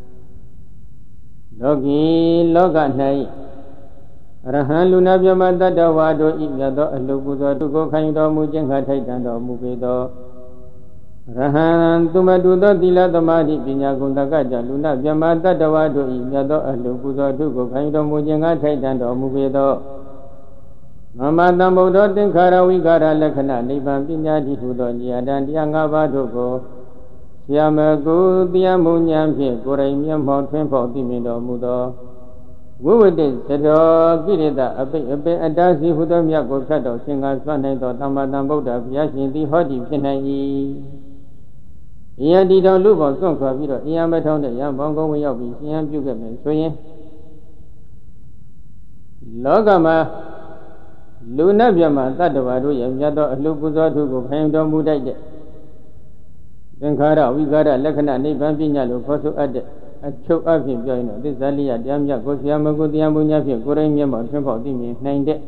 လောကီလောက၌အရဟံလူနာမြမတတ္တဝါတို့ဤမြတ်သောအလှပူဇော်သူကိုခံတော်မူခြင်းခထိုက်တန်တော်မူပေသောရဟံသူမတူသောသီလသမာဓိပညာဂုဏ်တကကြလူနာမြမတတ္တဝါတို့ဤမြတ်သောအလှပူဇော်သူကိုခံတော်မူခြင်းခထိုက်တန်တော်မူပေသောမမတံဗုဒ္ဓသင်္ခါရဝိကာရလက္ခဏနိဗ္ဗာန်ပညာတိဟုသောဉာဏ်တရား၅ပါးတို့ကိုဆရာမကုတရားမှုဉာဏ်ဖြင့်ကိုယ်တိုင်မျက်မှောက်ထွန်းဖော်သိမြင်တော်မူသောဝိဝတ္တသတောကိရိတအပိအပိအတ္တစီဟုသောမြတ်ကိုဖြတ်တော်ရှင်ကစွန့်နိုင်သောသမ္မာသမ္ဗုဒ္ဓဘုရားရှင်သည်ဟောဒီဖြစ်နိုင်၏အယတိတော်လူပေါင်းစွန့်ခွာပြီးတော့အယံမထောင်းတဲ့ရံပေါင်းကုန်းဝင်ရောက်ပြီးရှင်ဟံပြုခဲ့မယ်ဆိုရင်လောကမှာလူနတ်မြတ်မှာတတ္တဝါတို့ရဲ့မြတ်သောအလှပူဇော်ထုကိုခံတော်မူတတ်တဲ့သင်္ခါရဝိကာရလက္ခဏနိဗ္ဗာန်ပညာလို့ခေါ်ဆိုအပ်တဲ့အချုပ်အဖြင့်ပြောရင်တော့သစ္စာလေးရတရားမြတ်ကိုဆရာမကုတရားမှုများဖြင့်ကိုယ်တိုင်မျက်မှောက်ထွန်းဖော်သိမြင်နိုင်တဲ့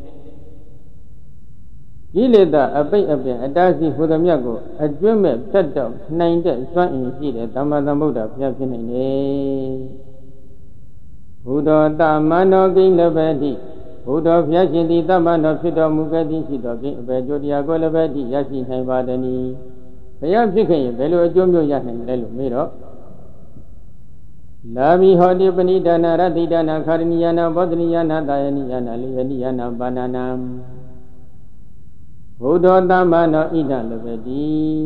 ကိလေသာအပိတ်အပင်အတားဆီးဟူသည်မြတ်ကိုအကျွမ်းမဲ့ဖြတ်တော့နိုင်တဲ့စွမ်းအင်ရှိတဲ့သမ္မာသမ္ဗုဒ္ဓဘုရားဖြစ်နိုင်တယ်ဘုဒ္ဓတမနောကိလပတိဘုဒ္ဓဘုရားရှင်သည်တမနောဖြစ်တော်မူခဲ့သည်ရှိသောဖြင့်အဘယ်ကျိုးတရားကိုလည်းပဲရရှိနိုင်ပါသည်နီဘုရားဖြစ်ခဲ့ရင်ဘယ်လိုအကျိုးမျိုးရနိုင်လဲလို့မေးတော့လာဘိဟောတိပဏိဒါနာရတိဒါနာခရဏိယနာဘောဓနိယနာတာယနိယနာလေယနိယနာပါဏာနာဘုဒ္ဓသမ္မာနောဣဒလပတိ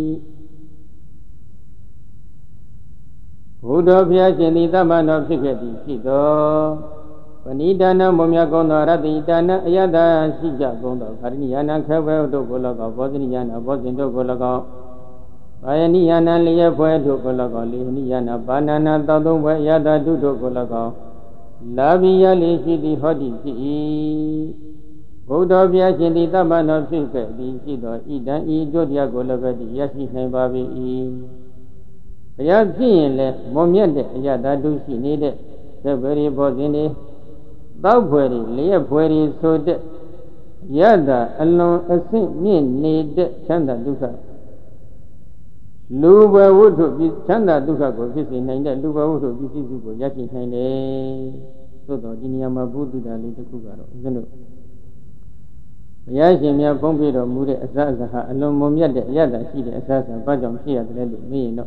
ဘုဒ္ဓဘုရားရှင်သည်သမ္မာနောဖြစ်ခဲ့သည်ဖြစ်သောပဏိဒါနာမုံမြတ်ကုံသောရတိဒါနာအယတရှိကြကုံသောခရဏိယနာခေဘဲတို့ကို၎င်းဘောဓနိယနာဘောဇင်တို့ကို၎င်းဘာယနိယနာလျက်ဖွဲတို့ကို၎င်းလေနိယနာဘာနာနာတောသုံးဖွဲယတတုတို့ကို၎င်းလာဘိယလေးရှိသည်ဟောတိဖြစ်၏ဘုဒ္ဓဘုရားရှင်သည်တမ္ပနောဖြစ်ခဲ့သည်ရှိသောဣဒံဤတို့တရားကိုလည်းပဲရရှိနိုင်ပါ၏ဘုရားဖြစ်ရင်လည်းမွန်မြတ်တဲ့အယတတုရှိနေတဲ့သဗ္ဗရိဘောဇင်းတွေတောက်ဖွယ်တွေလျက်ဖွယ်တွေဆိုတဲ့ယတအလွန်အဆင့်မြင့်နေတဲ့ချမ်းသာဒုက္ခလူဘဝုဒ္ဓပြချမ်းသာဒုက္ခကိုဖြစ်စေနိုင်တဲ့လူဘဝုဒ္ဓပစ္စည်းစုကိုရရှိနိုင်တယ်သို့တော်ဒီနေရာမှာဘုဒ္ဓတာလေးတစ်ခုကတော့ဦးဇင်းတို့ဘုရားရှင်များဖုံးပြတော်မူတဲ့အစအစဟာအလွန်မွန်မြတ်တဲ့အရသာရှိတဲ့အစအစဘာကြောင့်ဖြစ်ရတယ်လို့မေးရင်တော့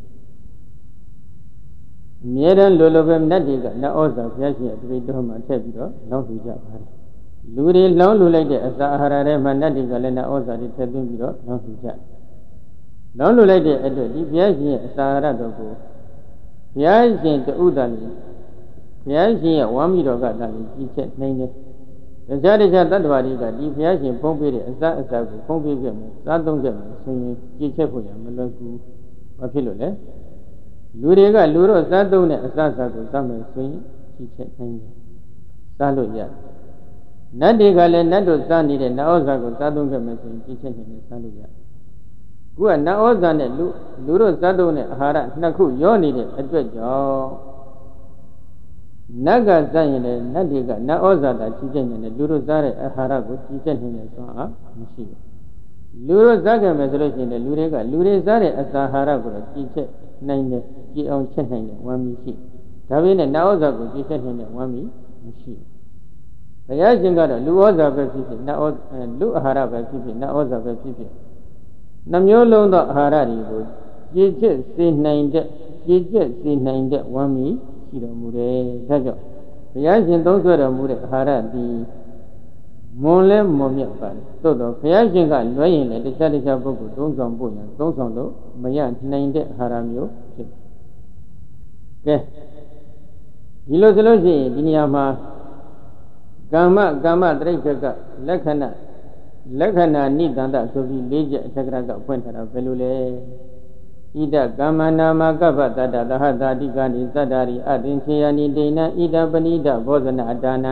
အမြဲတမ်းလိုလိုပဲနတ်တွေကနတ်ဩဇာဘုရားရှင်ရဲ့တပိတော်မှာထည့်ပြီးတော့လောင်းလူကြပါတယ်လူတွေလောင်းလူလိုက်တဲ့အစာအာဟာရထဲမှာနတ်တွေကလည်းနတ်ဩဇာတွေထည့်သွင်းပြီးတော့လောင်းလူကြလောင်းလို့လိုက်တဲ့အတွက်ဒီဘုရားရှင်ရဲ့အစာရတော်ကိုဘုရားရှင်တူတန်လေးဘုရားရှင်ရဲ့ဝမ်းမိတော်ကတန်လေးကြီးချက်နိုင်တယ်တခြားတခြားတတ္တဝါတွေကဒီဘုရားရှင်ဖုံးပေးတဲ့အစာအစာကိုဖုံးပေးခဲ့မယ်စားသုံးခဲ့မယ်ဆိုရင်ကြီးချက်ဖို့ရမလွယ်ဘူးဘာဖြစ်လို့လဲလူတွေကလူတို့စားသုံးတဲ့အစာအစာကိုစားမယ်ဆိုရင်ကြီးချက်နိုင်တယ်စားလို့ရတယ်နတ်တွေကလည်းနတ်တို့စားနေတဲ့နတ်ဩဇာကိုစားသုံးခဲ့မယ်ဆိုရင်ကြီးချက်နိုင်တယ်စားလို့ရတယ်ခုကနတ်ဩဇာနဲ့လူလူတို့စားသုံးတဲ့အာဟာရနှစ်ခုရောနေတဲ့အတွက်ကြောင့်နတ်ကစားရင်လည်းနတ်တွေကနတ်ဩဇာတာကြီးချက်နေတယ်လူတို့စားတဲ့အာဟာရကိုကြီးချက်နေတယ်ဆိုတော့မရှိဘူးလူတို့စားကြမယ်ဆိုလို့ရှိရင်လည်းလူတွေကလူတွေစားတဲ့အစာအာဟာရကိုကြီးချက်နိုင်တယ်ကြီးအောင်ချက်နိုင်တယ်ဝမ်းမီရှိဒါပေမဲ့နတ်ဩဇာကိုကြီးချက်နိုင်တဲ့ဝမ်းမီမရှိဘုရားရှင်ကတော့လူဩဇာပဲဖြစ်ဖြစ်နတ်ဩလူအာဟာရပဲဖြစ်ဖြစ်နတ်ဩဇာပဲဖြစ်ဖြစ်နှမျိုးလုံးသောအာဟာရတွေကိုကြည်ချက်စေနိုင်တဲ့ကြည်ချက်စေနိုင်တဲ့ဝမ်းမီရှိတော်မူတယ်ဒါကြောင့်ဘုရားရှင်သုံးဆွဲတော်မူတဲ့အာဟာရသည်မွန်လဲမွန်မြတ်ပါတယ်သို့တော့ဘုရားရှင်ကလွှဲရင်လည်းတခြားတခြားပုဂ္ဂိုလ်သုံးဆောင်ဖို့ညာသုံးဆောင်လို့မရနိုင်တဲ့အာဟာရမျိုးဖြစ်ကဲဒီလိုဆိုလို့ရှိရင်ဒီနေရာမှာကာမကာမတရိစ္ဆကလက္ခဏာလက္ခဏာနိတန္တဆိုပြီးလေးချက်အထက်ကရကဖွင့်ထားတာဘယ်လိုလဲဣဒကာမနာမကပ္ပတတ္တသဟတာတိကာနိသတ္တာရိအသင်္ချေယနိဒိဏဣဒပဏိဒဘောဇနာဒါနံ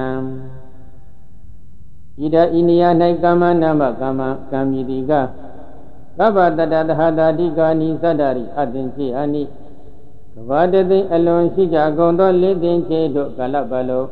ဣဒဣနိယ၌ကာမနာမကာမကံမီတိကကပ္ပတတ္တသဟတာတိကာနိသတ္တာရိအသင်္ချေယနိကဘာတသိအလွန်ရှိကြကုန်သောလေးသင်္ချေတို့ကာလပတ်လုံး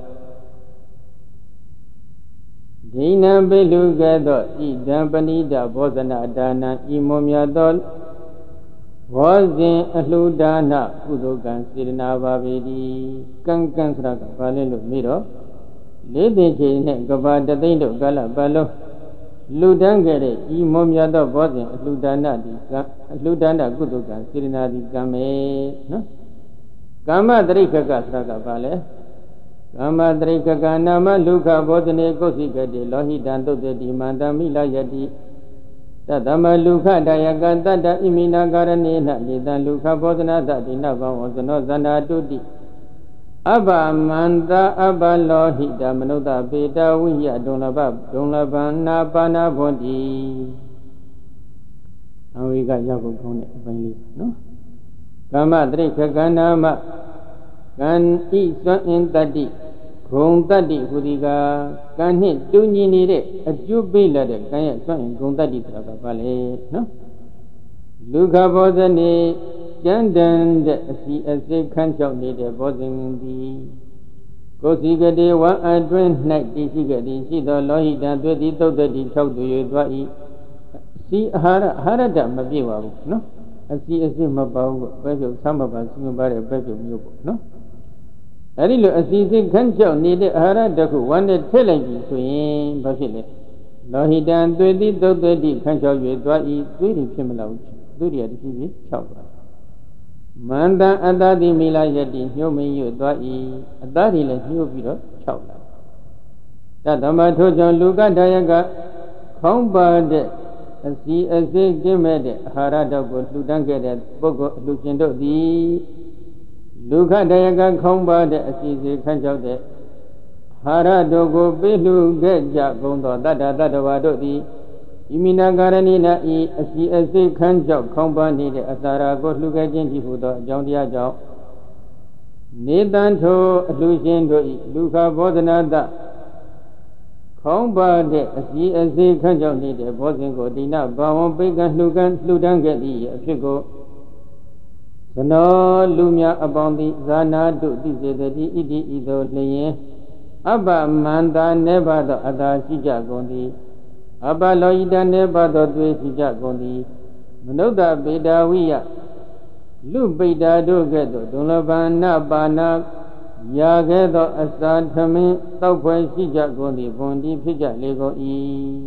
ဒိဏံပိလူကဲ့သို့ဣဒံပဏိဒဘောဇနာဒါနံဤမွန်မြတ်သောဘောဇင်အလှူဒါနကုသိုလ်ကံစေတနာပါပေသည်ကံကံဆိုတာကဘာလဲလို့မေးတော့လေးသင်္ချေနဲ့ကဘာတသိန်းတို့ကာလပတ်လုံးလူတန်းခဲ့တဲ့ဤမွန်မြတ်သောဘောဇင်အလှူဒါနဒီကံအလှူဒါနကုသိုလ်ကံစေတနာဒီကံပဲနော်ကာမတရိက္ခကဆိုတာကဘာလဲကာမတရိက္ခကနာမလူခဘောဇနေကုသိကတိလောဟိတံသုတ်တိမန္တမိလယတိတတမလူခတယကတတ္တဣမိနာကာရဏေနလေတံလူခဘောဇနာသတိနဘောဝဇနောဇန္တာတုတိအဘမန္တအဘလောဟိတမနုဿပေတဝိယဒုံလဘဒုံလဘနာပါဏဘွန်တိအဝိကရောက်ကုန်ကောင်းတဲ့အပိုင်းလေးနော်ကာမတရိက္ခကနာမကံဤစွမ်းအင်တတ္တိဂုံတတ္တိဟူဒီကကံနှင့်တူညီနေတဲ့အကျိုးပေးလာတဲ့ကံရဲ့စွမ်းအင်ဂုံတတ္တိဆိုတာကဘာလဲနော်လူခဘောဇနေကျမ်းတန်တဲ့အစီအစိတ်ခန်းချောက်နေတဲ့ဘောဇင်သည်ကိုယ်စီကတိဝမ်းအတွင်း၌တည်ရှိကြသည်ရှိသောလောဟိတံသွေတိသုတ်တိ၆သူ၍သွား၏စီအာဟာရအာဟာရတမပြည့်ပါဘူးနော်အစီအစိတ်မပါဘူးပဲပြုတ်ဆမ်းမပါစီမပါတဲ့ပဲပြုတ်မျိုးပေါ့နော်အဲဒီလိုအစီအစိတ်ခန်းချောက်နေတဲ့အာဟာရတစ်ခုဝမ်းနဲ့ထည့်လိုက်ပြီဆိုရင်ဘာဖြစ်လဲလောဟိတံသွေတိသုတ်တိခန်းချောက်၍သွား၏သွေးတွေဖြစ်မလာဘူးသွေးတွေကတစ်ဖြည်းဖြည်းခြောက်သွားမန္တအတ္တတိမိလာယတိညှို့မင်း၍သွား၏အတ္တတွေလည်းညှို့ပြီးတော့ခြောက်လာတသမထိုကြောင့်လူကတယကခေါင်းပါတဲ့အစီအစိတ်ကျင့်မဲ့တဲ့အာဟာရတော့ကိုလှူဒန်းခဲ့တဲ့ပုဂ္ဂိုလ်အလှူရှင်တို့သည်လူခတယကခေါင်းပါတဲ့အစီအစိတ်ခန့်ချောက်တဲ့အာဟာရတို့ကိုပေးလှူခဲ့ကြကုန်သောတတ္တတတ္တဝါတို့သည်ဣမိနာကာရဏိနာဤအစီအစိတ်ခန့်ချောက်ခေါင်းပါနေတဲ့အစာရာကိုလှူခဲ့ခြင်းဖြစ်ဟူသောအကြောင်းတရားကြောင့်နေတန်ထိုအလှူရှင်တို့ဤလူခဘောဓနာတခေါင်းပါတဲ့အစီအစိတ်ခန့်ချောက်နေတဲ့ဘောဇင်ကိုဒိဏဘာဝံပိကလှူကံလှူဒန်းခဲ့သည့်အဖြစ်ကိုသနောလူများအပေါင်းသည်ဇာနာတုသိစေတည်းဣတိဤသို့လျင်အဘမန္တာနေဘသောအတာရှိကြကုန်သည်အဘလောဟိတနေဘသောသွေးရှိကြကုန်သည်မနုဿပေတာဝိယလူပိတာတို့ကဲ့သို့ဒုလဘနာပါဏာရာခဲ့သောအစာထမင်းတောက်ဖွယ်ရှိကြကုန်သည်ဘွန်ဒီဖြစ်ကြလေကုန်၏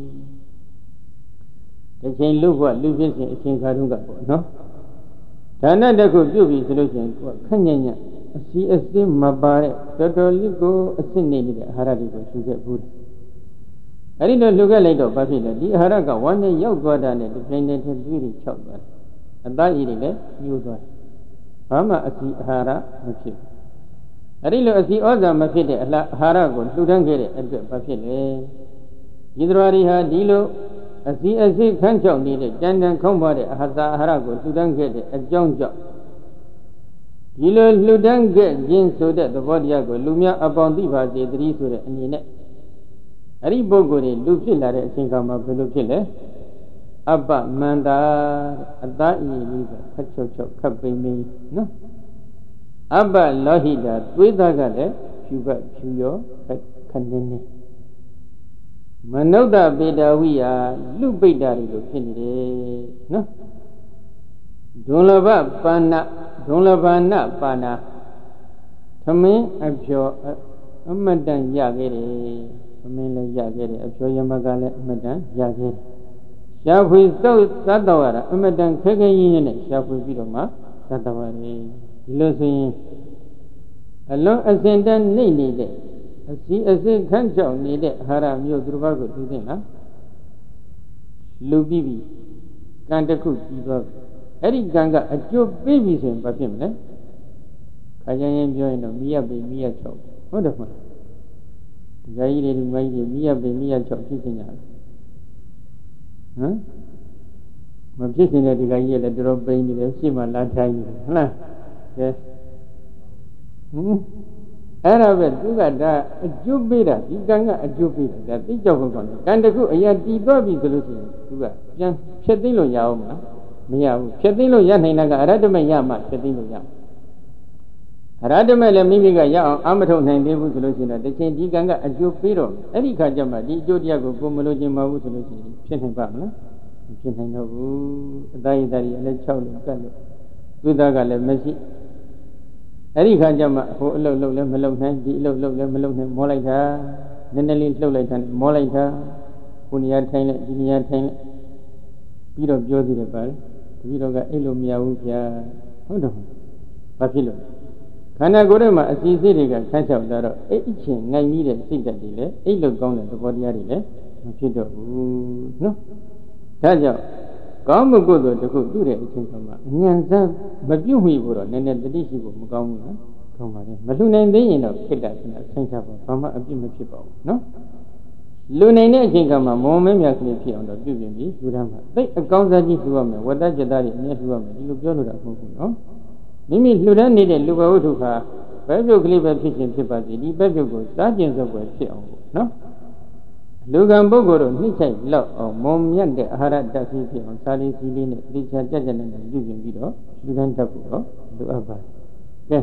တစ်ချိန်လူဘဝလူဖြစ်စဉ်အချိန်ခါတုန်းကပေါ့နော်ဒါနတစ်ခုပြုပြီဆိုလို့ရှိရင်ကိုယ်ခက်ညံ့ညံ့အစီအစစ်မပါတဲ့တော်တော်လေးကိုအစစ်နေနေတဲ့အာဟာရတွေကိုရှုခဲ့ဘူးအဲ့ဒီလိုလှုပ်ခဲ့လိုက်တော့ဘာဖြစ်လဲဒီအာဟာရကဝမ်းနဲ့ရောက်သွားတာနဲ့ဒီပြိုင်နေတဲ့သွေးတွေခြောက်သွားတယ်အသားရည်တွေလည်းညှိုးသွားဘာမှအစီအာဟာရမဖြစ်အဲ့ဒီလိုအစီဩဇာမဖြစ်တဲ့အလားအာဟာရကိုလှူဒန်းခဲ့တဲ့အတွက်ဘာဖြစ်လဲဒီသရဝရီဟာဒီလိုအစီအစိခန်းချောက်နေတဲ့တန်တန်ခေါင်းပါတဲ့အာဟာရအာဟာရကိုလှူဒန်းခဲ့တဲ့အကြောင်းကြောင့်ဒီလိုလှူဒန်းခဲ့ခြင်းဆိုတဲ့သဘောတရားကိုလူများအပေါင်းသိပါစေတည်းဆိုတဲ့အနေနဲ့အဲ့ဒီပုဂ္ဂိုလ်တွေလူဖြစ်လာတဲ့အချိန်ခါမှာဘယ်လိုဖြစ်လဲအပ္ပမန္တာအသားအည်လေးကခက်ချောက်ချောက်ခပ်ပိမ့်ပိမ့်နော်အပ္ပလောဟိတာသွေးသားကလည်းဖြူကဖြူရောခက်နေနေမနုဿပေတဝိယလူပိတ္တာတွေလိုဖြစ်နေတယ်နော်ဒုံလဘပါဏဒုံလဘာနပါဏသမင်းအဖြောအမတန်ရခဲ့တယ်သမင်းလည်းရခဲ့တယ်အဖြောယမကလည်းအမတန်ရခဲ့တယ်ရှားဖွေစောက်သတ်တော်ရတာအမတန်ခဲခဲရင်းရင်းနဲ့ရှားဖွေပြီးတော့မှသတ်တော်ရတယ်ဒီလိုဆိုရင်အလုံးအစင်တန်းနေနေတဲ့အစီအစစ်ခန့်ချောက်နေတဲ့အာဟာရမျိုးသူတစ်ပါးကိုသိသိလားလူပြီးပြီကံတစ်ခုပြီးသွားပြီအဲ့ဒီကံကအကျိုးပေးပြီဆိုရင်ဘာဖြစ်မလဲခါကျရင်ပြောရင်တော့မိရပေမိရချောက်ဟုတ်တယ်မဟုတ်လားဒီကကြီးတွေဒီမကြီးတွေမိရပေမိရချောက်ဖြစ်နေကြတယ်ဟမ်မဖြစ်နေတဲ့ဒီကကြီးရဲ့လည်းတော်တော်ပိန်နေတယ်ရှေ့မှာလာထိုင်နေတယ်ဟုတ်လားကဲဟမ်အဲ့ဒါပဲသူကဒါအကျိုးပေးတာဒီကံကအကျိုးပေးတာဒါသိကြောက်ဖို့ကောင်းတယ်ကံတခုအရာတည်သွားပြီဆိုလို့ရှိရင်သူကပြန်ဖြတ်သိမ်းလို့ရအောင်မလားမရဘူးဖြတ်သိမ်းလို့ရနိုင်တာကအရဟတမေရမှဖြတ်သိမ်းလို့ရအရဟတမေလည်းမိမိကရအောင်အမထုတ်နိုင်သေးဘူးဆိုလို့ရှိရင်တော့တစ်ချိန်ဒီကံကအကျိုးပေးတော့အဲ့ဒီခါကျမှဒီအကျိုးတရားကိုကိုမလို့ခြင်းမဟုတ်ဘူးဆိုလို့ရှိရင်ဖြစ်နိုင်ပါမလားမဖြစ်နိုင်တော့ဘူးအသားရည်သားရည်အလည်း၆လို့ကတ်လို့သူသားကလည်းမရှိအဲ့ဒီခါကျမှဟိုအလုတ်လုတ်လည်းမလုတ်နိုင်ဒီအလုတ်လုတ်လည်းမလုတ်နိုင်မောလိုက်တာနည်းနည်းလေးလှုပ်လိုက်တာမောလိုက်တာကိုနေရာထိုင်လိုက်ဒီနေရာထိုင်လိုက်ပြီးတော့ပြောသေးတယ်ပါလေတပည့်တော်ကအဲ့လိုမရဘူးဗျာဟုတ်တယ်ဘာဖြစ်လို့ခန္ဓာကိုယ်ထဲမှာအစီအစိတွေကဆန်းချောက်လာတော့အဲ့အချင်းငိုင်ပြီးတဲ့စိတ်ဓာတ်တွေလည်းအဲ့လိုကောင်းတဲ့သဘောတရားတွေလည်းမဖြစ်တော့ဘူးနော်ဒါကြောင့်ကောင်းမှုကုသိုလ်တစ်ခုပြုတဲ့အချိန်မှာအញ្ញံစားမပြုတ်မိဘူးတော့နည်းနည်းတတိရှိဖို့မကောင်းဘူးနော်ကောင်းပါလေမလှူနိုင်သေးရင်တော့ဖြစ်တာကဆန်းချပါဘာမှအပြစ်မဖြစ်ပါဘူးနော်လူနိုင်တဲ့အချိန်ကမှမောမင်းမြတ်ကလေးဖြစ်အောင်တော့ပြုပြင်ပြီးလူတန်းမှာသိအကောင်းစားကြီးလှူရမယ်ဝတ္တจิตသားတွေအမြဲလှူရမယ်ဒီလိုပြောလို့တာမဟုတ်ဘူးနော်မိမိလှူဒန်းနေတဲ့လူဘဝတ္ထုခါဘဲပြုတ်ကလေးပဲဖြစ်ခြင်းဖြစ်ပါစေဒီဘဲပြုတ်ကိုစားကျင်စွပ်ွယ်ဖြစ်အောင်နော်လူကံပုဂ္ဂိုလ်တို့နှိမ့်ချိုက်လောက်အောင်မောမြတ်တဲ့အာဟာရတတ်ပြီးဖြစ်အောင်စာလေးစီလေးနဲ့တိကျကြကြနဲ့ပြုပြင်ပြီးတော့လူဒန်းတတ်ဖို့တော့လိုအပ်ပါတယ်ကဲ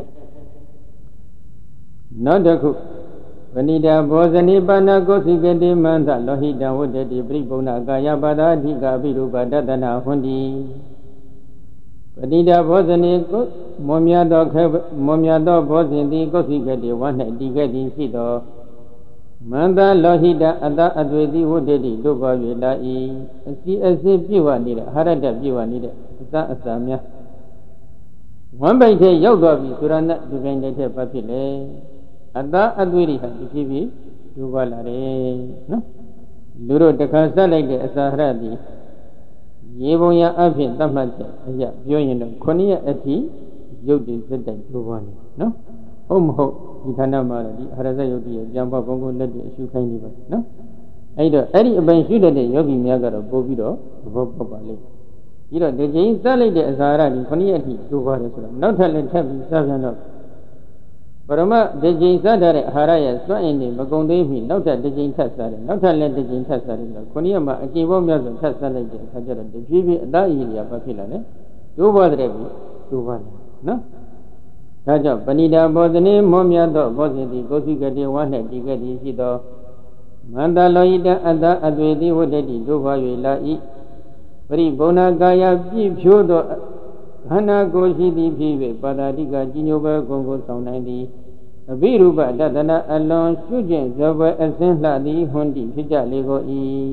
နောက်တစ်ခုဝဏိတာဘောဇနိပါဏကိုသိကတိမန္တလောဟိတံဝတ္တတိပရိပုံနာကာယပါဒအဓိကအပိရူပတတနာဟွန်တိဝဏိတာဘောဇနိကိုမောမြတ်သောခဲမောမြတ်သောဘောဇင်တိကိုသိကတိဝ၌တိကတိရှိသောမန္တလောဟိတအတအသွေတိဝတ္တတိတို့ပေါ်၍လာ၏အစီအစစ်ပြည့်ဝနေတဲ့အာရတပြည့်ဝနေတဲ့အစအစာများဝမ်းပိတ်ထဲရောက်သွားပြီဆိုရဏဒီပိုင်းတဲ့ထက်ဘာဖြစ်လဲအသားအသွေးတွေဟာဒီဖြစ်ပြီးဒုပါလာတယ်နော်လူတို့တခါစလိုက်တဲ့အစာဟရတိရေပုံရအဖြစ်သတ်မှတ်တဲ့အရာပြောရင်တော့ခုနှစ်ရက်အထိရုပ်တည်စက်တိုင်ဒုပါနေနော်ဟုတ်မဟုတ်ဒီခန္ဓာမှာတော့ဒီအရဇယုတ်ရဲ့ကြံပေါဘုံကိုလက်တွေအရှုခိုင်းနေပါနော်အဲ့တော့အဲ့ဒီအပိုင်ရှုတတ်တဲ့ယောဂီများကတော့ပို့ပြီးတော့သဘောပေါက်ပါလိမ့်ပြီးတော့ဒီချိန်စလိုက်တဲ့အစာဟရတိခုနှစ်ရက်အထိဒုပါတယ်ဆိုတော့နောက်ထပ်လည်းထပ်ပြီးစပြန်တော့ပရမဒီချိန်စားတဲ့အာဟာရရဲ့စွန့်အင်းတွေမကုန်သေးမီနောက်ထပ်ဒီချိန်ထပ်စားတယ်နောက်ထပ်လည်းဒီချိန်ထပ်စားတယ်ဆိုတော့ခုနှစ်ရက်မှာအကျင့်ပေါင်းများစွာထပ်စားလိုက်တဲ့အခါကျတော့တဖြည်းဖြည်းအသားအရည်တွေကဘာဖြစ်လာလဲဒုဘတဲ့ပြီဒုဘလာနော်ဒါကြောင့်ပဏိတာဘောဇနေမောမြတ်သောဘောဇင်တိကိုသိကတိဝါ၌တိကတိရှိသောမန္တလောဟိတအတ္တအသွေတိဝတ္တတိဒုဘ၍လာ၏ပရိဘုံနာကာယပြည့်ဖြိုးသောခန္ဓာကိုယ်ရှိသည်ဖြစ်၍ပါဠိကကြီးညိုပဲဂုံကိုဆောင်နိုင်သည်အဘိရူပတတနာအလွန်ရှုကျင့်ဇဘအစင်းလှသည်ဟွန်တိဖြစ်ကြလေကို၏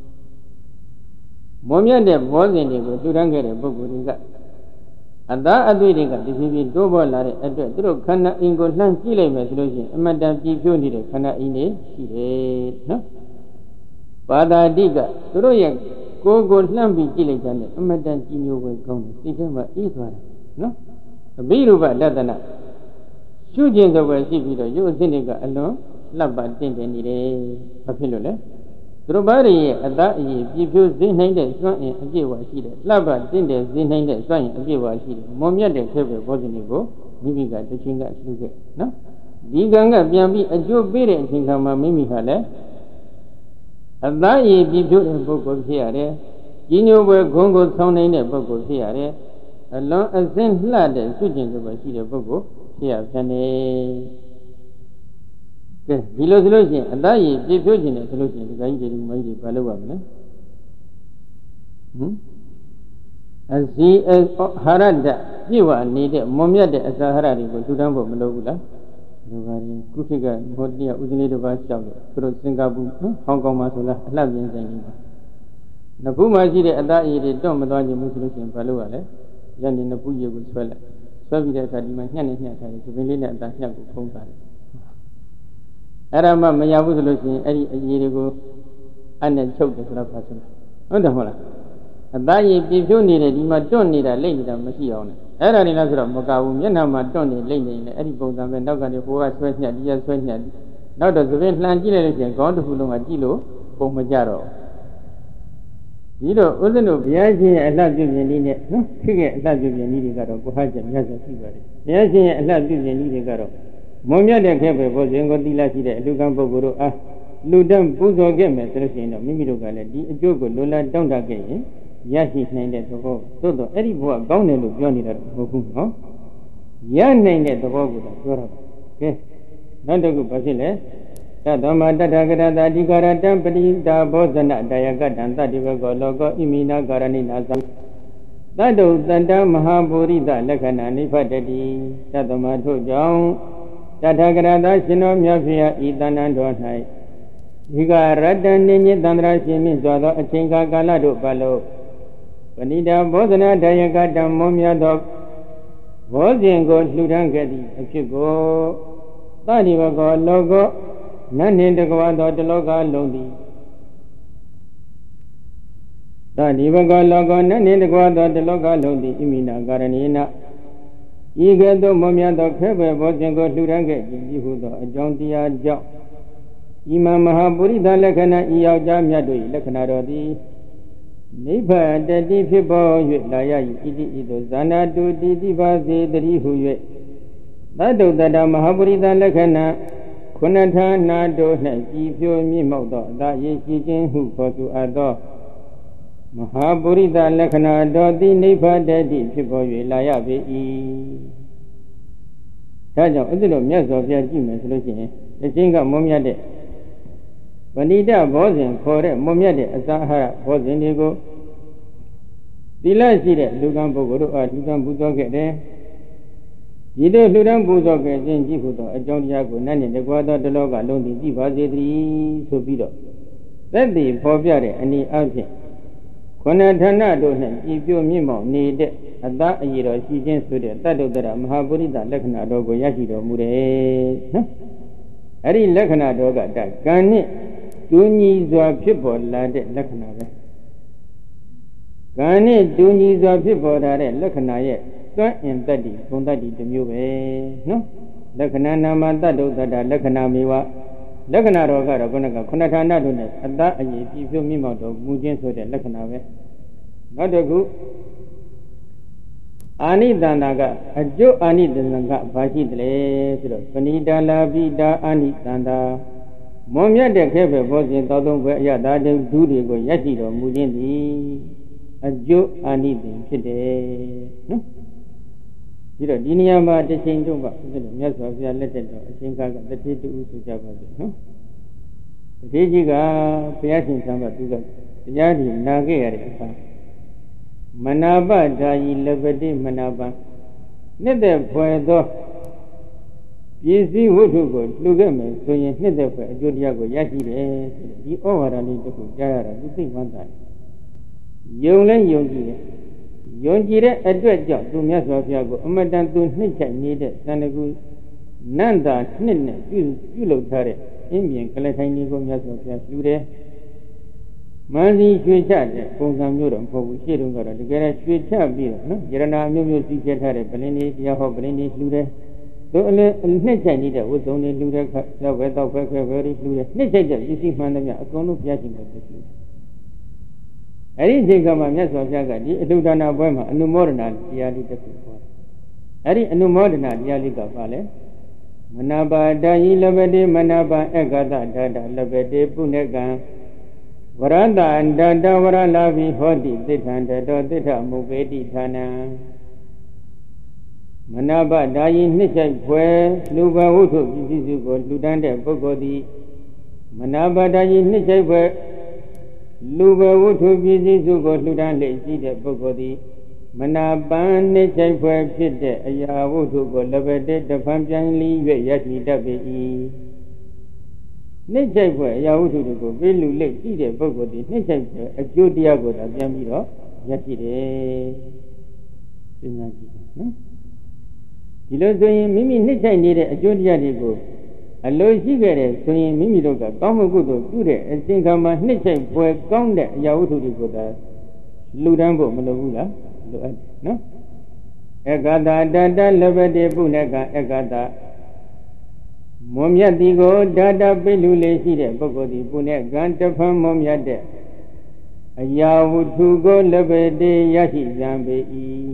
မွန်မြတ်တဲ့ဘောဇင်တွေကိုလှူဒန်းခဲ့တဲ့ပုဂ္ဂိုလ်တွေကအသားအသွေးတွေကတဖြည်းဖြည်းတိုးပေါ်လာတဲ့အတွက်သူတို့ခန္ဓာအင်ကိုလှမ်းကြည့်လိုက်မယ်ဆိုလို့ရှိရင်အမတန်ပြည့်ဖြိုးနေတဲ့ခန္ဓာအင်တွေရှိတယ်နော်ပါဠိကသူတို့ရဲ့ကိုယ်ကိုလှမ်းပြီးကြည့်လိုက်ကြတယ်အမတန်ကြီးညိုပဲကောင်းတယ်စိတ်ထဲမှာအေးသွားတယ်နော်အဘိဓုပလတ္တနာရှုခြင်းဆိုပဲရှိပြီးတော့ရုပ်အစစ်တွေကအလွန်လှပတင့်တယ်နေတယ်ဘာဖြစ်လို့လဲသူတို့ဘာတွေရဲ့အသားအရည်ပြည့်ဖြိုးစေနိုင်တဲ့စွမ်းအင်အပြည့်အဝရှိတယ်လှပတင့်တယ်စေနိုင်တဲ့စွမ်းအင်အပြည့်အဝရှိတယ်မွန်မြတ်တဲ့ခဲပဲဘောဇင်တွေကိုမိမိကတခြင်းကလှူခဲ့နော်ဒီကံကပြန်ပြီးအကျိုးပေးတဲ့အချိန်ခါမှာမိမိဟာလည်းအသားအရည်ပြည့်ဖြိုးတဲ့ပုဂ္ဂိုလ်ဖြစ်ရတယ်ကြီးညိုပွဲဂုဏ်ကိုဆောင်းနိုင်တဲ့ပုဂ္ဂိုလ်ဖြစ်ရတယ်အလွန်အစင်းလှတဲ့စွကျင်ဆိုပဲရှိတဲ့ပုဂ္ဂိုလ်ဖြစ်ရပြန်တယ်ကဲဒီလိုဆိုလို့ရှိရင်အသားရည်ပြည့်ဖြိုးခြင်းနဲ့ဆိုလို့ရှိရင်ဒီကကြီးတွေမကြီးတွေဘာလုပ်ရမလဲဟမ်အစီဟာရဒပြည့်ဝနေတဲ့မွန်မြတ်တဲ့အစာဟာရတွေကိုထူထမ်းဖို့မလိုဘူးလားလိုပါရင်ခုခေတ်ကဟိုတည်းဥစဉ်လေးတစ်ပါးရှောက်လို့သူတို့စင်ကာပူနော်ဟောင်ကောင်မှာဆိုလားအလှပြင်းဆိုင်ကြီးပါနဖူးမှာရှိတဲ့အသားအရည်တွေတွန့်မသွားခြင်းဘူးဆိုလို့ရှိရင်ဘာလုပ်ရလဲရန်နေနဖူးရည်ကိုဆွဲလိုက်ဆွဲပြီးတဲ့အခါဒီမှာညှက်နဲ့ညှက်ထားတယ်ဒီပင်လေးနဲ့အသားညှက်ကိုဖုံးထားတယ်အဲ့ဒါမှမရဘူးဆိုလို့ရှိရင်အဲ့ဒီအရည်တွေကိုအနဲ့ချုပ်တယ်ဆိုတော့ဘာဆိုလဲဟုတ်တယ်မဟုတ်လားအသားရည်ပြည့်ဖြိုးနေတယ်ဒီမှာတွန့်နေတာလိမ့်နေတာမရှိအောင်လေအဲ့ဒါနေလားဆိုတော့မကဘူးမျက်နှာမှာတွန့်နေလိမ့်နေတယ်အဲ့ဒီပုံစံပဲနောက်ကနေဟိုကဆွဲညှက်ဒီကဆွဲညှက်နောက်တော့သပင်လှန်ကြည့်လိုက်လို့ရှိရင်ခေါင်းတစ်ခုလုံးကကြည့်လို့ပုံမကြတော့ဒီတော့ဥစ္စတို့ဘုရားရှင်ရဲ့အလှပြုပြင်နည်းနဲ့နော်ဖြစ်ခဲ့အလှပြုပြင်နည်းတွေကတော့ကိုဟချက်မြတ်စွာရှိပါတယ်ဘုရားရှင်ရဲ့အလှပြုပြင်နည်းတွေကတော့မွန်မြတ်တဲ့ခဲ့ပဲဘောဇင်ကိုတိလာရှိတဲ့အလူကံပုဂ္ဂိုလ်တို့အားလူတန်းပူဇော်ခဲ့မယ်ဆိုလို့ရှိရင်တော့မိမိတို့ကလည်းဒီအကျိုးကိုလွန်လာတောင်းတခဲ့ရင်ရရှိနိုင်တဲ့သဘောသို့တော့အဲ့ဒီဘုရားကောင်းတယ်လို့ပြောနေတာတော့မဟုတ်ဘူးနော်ရနိုင်တဲ့သဘောကိုတော့ပြောတာပါကဲနောက်တစ်ခုဘာဖြစ်လဲသတ္တမတထဂရတအဓိကာရတံပတိတာဘောဇနတယကတံတတ္တိဘကောလောကောဣမိနာကာရဏိနာသံသတ္တုတန္တမဟာပုရိသလက္ခဏာနိဖတ္တိသတ္တမထို့ကြောင့်တထဂရတရှင်တော်မြတ်ဖျားဤတဏ္ဍတော်၌ဒီကရတ္တနိညတန္တရာရှင်မြင့်စွာသောအချိန်ကာလတို့ပတ်လို့ပဏိတာဘောဇနတယကတံမွန်မြတ်သောဘောဇင်ကိုလှူဒန်းခဲ့သည့်အဖြစ်ကိုသတ္တိဘကောလောကောနတ်နှင့်တကဝသောတလောကလုံးသည်သတိဘဂလောကနတ်နှင့်တကဝသောတလောကလုံးသည်ဣမိနာကာရဏေနဤကဲ့သို့မွန်မြတ်သောခဲပဲဘောဇင်ကိုလှူဒန်းခဲ့ခြင်းဤဟုသောအကြောင်းတရားကြောင့်ဤမမဟာပုရိသလက္ခဏာဤယောက်ျားမြတ်တို့၏လက္ခဏာတော်သည်နိဗ္ဗာန်တတိဖြစ်ပေါ်၍လာရ၏ဣတိဤသို့ဇာနာတုတိတိပါစေတည်းဟု၍သတ္တုတ္တမဟာပုရိသလက္ခဏာခုနထာနာတို့၌ကြည်ဖြိုးမြင့်မောက်သောအသာရရှိခြင်းဟုခေါ်ဆိုအပ်သောမဟာပုရိသလက္ခဏာတော်သည်နိဗ္ဗာန်တတိဖြစ်ပေါ်၍လာရပေ၏ဒါကြောင့်ဥဒ္ဒလိုမြတ်စွာဘုရားကြည့်မယ်ဆိုလို့ရှိရင်အချင်းကမွန်မြတ်တဲ့ပဏိတဘောဇင်ခေါ်တဲ့မွန်မြတ်တဲ့အစာအာဟာရဘောဇင်တွေကိုသီလရှိတဲ့လူကံပုဂ္ဂိုလ်တို့အားလူကံပူဇော်ခဲ့တယ်ဒီလိုလှူဒန်းပူဇော်ခဲ့ခြင်းကြည့်ဖို့တော့အကြောင်းတရားကိုနတ်နှင့်တကွာသောတလောကလုံးသည်ကြည့်ပါစေတည်းဆိုပြီးတော့သက်တည်ဖော်ပြတဲ့အနေအချင်းခொနဌာနတို့နှင့်ကြည်ပြိုမြင့်မောက်နေတဲ့အသားအရည်တော်ရှိခြင်းဆိုတဲ့တတ္တုတ္တရမဟာပုရိသလက္ခဏာတော်ကိုရရှိတော်မူတယ်နော်အဲ့ဒီလက္ခဏာတော်ကတကံနှင့်တူညီစွာဖြစ်ပေါ်လာတဲ့လက္ခဏာပဲကံနှင့်တူညီစွာဖြစ်ပေါ်လာတဲ့လက္ခဏာရဲ့သွမ်းအင်တတ္တိဂုဏ်တတ္တိတစ်မျိုးပဲနော်လက္ခဏာနာမတတ္တုတ္တလက္ခဏာမေဝလက္ခဏာတော်ကတော့ခုနကခုနဌာနတို့နဲ့အတ္တအရေးပြည့်စုံမြင့်မောက်တော်မူခြင်းဆိုတဲ့လက္ခဏာပဲနောက်တစ်ခုအာနိတန္တာကအကျိုးအာနိတန္တာကဘာရှိတယ်လဲဆိုတော့ပဏိတာလာပိတာအာနိတန္တာမွန်မြတ်တဲ့ခဲပဲဘောဇင်သောသုံးဘွယ်အရသာဒုတွေကိုရရှိတော်မူခြင်းသည်အကျိုးအာနိသင်ဖြစ်တယ်နော်ဒီတော့ဒီနေရာမှာတစ်ချိန်တုန်းကဦးဇင်းတို့မြတ်စွာဘုရားလက်ထက်တော်အရှင်ကကတတိတူဆိုကြပါစို့နော်တတိကြီးကဘုရားရှင်ဆံကသူကတရားဒီနာခဲ့ရတဲ့အခါမနာပဓာယီလပတိမနာပနှစ်သက်ဖွယ်သောပစ္စည်းဝတ္ထုကိုလှူခဲ့မယ်ဆိုရင်နှစ်သက်ဖွယ်အကျိုးတရားကိုရရှိတယ်ဆိုတဲ့ဒီဩဝါဒလေးတစ်ခုကြားရတာသူသိမှန်းတာယုံလဲယုံကြည်တယ်ယုံကြည်တဲ့အတွက်ကြောင့်သူမြတ်စွာဘုရားကိုအမတန်သူနှစ်ချိုက်နေတဲ့သန္တကူနန္တာနှစ်နဲ့ပြုပြုလုပ်ထားတဲ့အင်းမြင်ကလထိုင်ကြီးကိုမြတ်စွာဘုရားလှူတယ်မန်းစီရွှေချတဲ့ပုံစံမျိုးတော့မဟုတ်ဘူးရှေ့တုန်းကတော့တကယ်ရွှေချပြီးတော့နော်ယရနာမျိုးမျိုးစီးကျက်ထားတဲ့ပလင်းလေးတရားဟောပလင်းလေးလှူတယ်သူအလဲနှစ်ချိုင်နေတဲ့ဝတ်စုံတွေလှူတဲ့ခါရောက်ပဲတော့ပဲခွဲခွဲတွေလှူတယ်နှစ်ချိုင်တဲ့ပစ္စည်းမှန်သမျှအကုန်လုံးပြချင်တယ်ပစ္စည်းအဲ့ဒီအချိန်ကမှမြတ်စွာဘုရားကဒီအတုဒါနပွဲမှာအနုမောဒနာတရားလေးတစ်ခုဟောအဲ့ဒီအနုမောဒနာတရားလေးကပါလေမနာပါဒာယိလဘတိမနာပါအက္ခတဓာတလဘတိပုဏ္ဏကံဝရတန္တတဝရလာဘိဟောတိသစ္ဆန္တတောသစ္ဆမုပေတိဌာနံမနာပါဒာယိနှစ်ချိုက်ဖွဲလူဘဝုထုပစ္စည်းစုကိုလူတန်းတဲ့ပုဂ္ဂိုလ်သည်မနာပါဒာယိနှစ်ချိုက်ဖွဲလူဘဝုထုပစ္စည်းစုကိုလူတန်းလေရှိတဲ့ပုဂ္ဂိုလ်သည်မနာပန်နှစ်ချိုက်ဖွဲဖြစ်တဲ့အရာဝုထုကိုလဘတိတဖန်ပြန်လီ၍ရရှိတတ်ပေ၏နှစ်ချိုက်ဖွဲအရာဝုထုတွေကိုပေးလူလေရှိတဲ့ပုဂ္ဂိုလ်သည်နှစ်ချိုက်ဖွဲအကျိုးတရားကိုသာပြန်ပြီးတော့ရရှိတယ်စဉ်းစားကြည့်နော်ဒီလိုဆိုရင်မိမိနှစ်ချိုက်နေတဲ့အကျိုးတရားတွေကိုအလိုရှိခဲ့တဲ့ဆိုရင်မိမိတို့ကကောင်းမှုကုသိုလ်ပြုတဲ့အစဉ်ခါမှာနှစ်ချိုက်ပွဲကောင်းတဲ့အရာဝတ္ထုတွေကိုသာလူတန်းဖို့မလိုဘူးလားလိုအပ်တယ်နော်ဧကတာတတလဘတိပုဏ္ဏကဧကတာမွန်မြတ်ဒီကိုဒါတာပိလူလေးရှိတဲ့ပုဂ္ဂိုလ်ဒီပုဏ္ဏကံတဖန်မွန်မြတ်တဲ့အရာဝတ္ထုကိုလဘတိရရှိကြပေ၏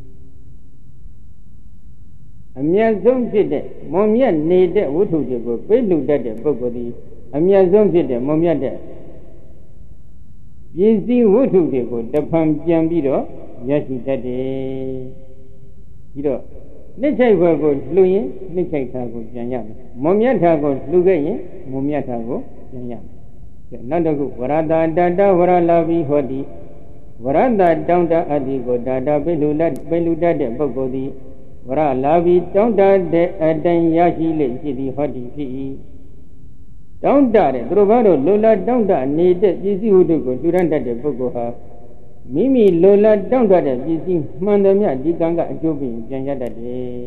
အမြတ်ဆုံးဖြစ်တဲ့မွန်မြတ်နေတဲ့ဝတ္ထုတွေကိုပိတ်လူတတ်တဲ့ပုဂ္ဂိုလ်ဒီအမြတ်ဆုံးဖြစ်တဲ့မွန်မြတ်တဲ့ပစ္စည်းဝတ္ထုတွေကိုတဖန်ပြန်ပြီးတော့ရရှိတတ်တယ်ပြီးတော့နှစ်ချိုက်ဘွယ်ကိုလှူရင်နှစ်ချိုက်ထားကိုပြန်ရမယ်မွန်မြတ်ထားကိုလှူခဲ့ရင်မွန်မြတ်ထားကိုပြန်ရမယ်နောက်တစ်ခုဝရတာတတဝရလာဘိဟောတိဝရတာတောင်းတအတ္တိကိုဒါတာပိလူလတ်ပိလူတတ်တဲ့ပုဂ္ဂိုလ်ဒီဝရလာဘိတောင်းတတဲ့အတိုင်းရရှိလေရှိသည်ဟောတိဖြစ်၏တောင်းတတဲ့သူတို့ဘာလို့လိုလားတောင်းတနေတဲ့ပစ္စည်းဟုတို့ကိုလှူဒန်းတတ်တဲ့ပုဂ္ဂိုလ်ဟာမိမိလိုလားတောင်းတတဲ့ပစ္စည်းမှန်တယ်မြဒီကံကအကျိုးပေးပြန်ရတတ်တယ်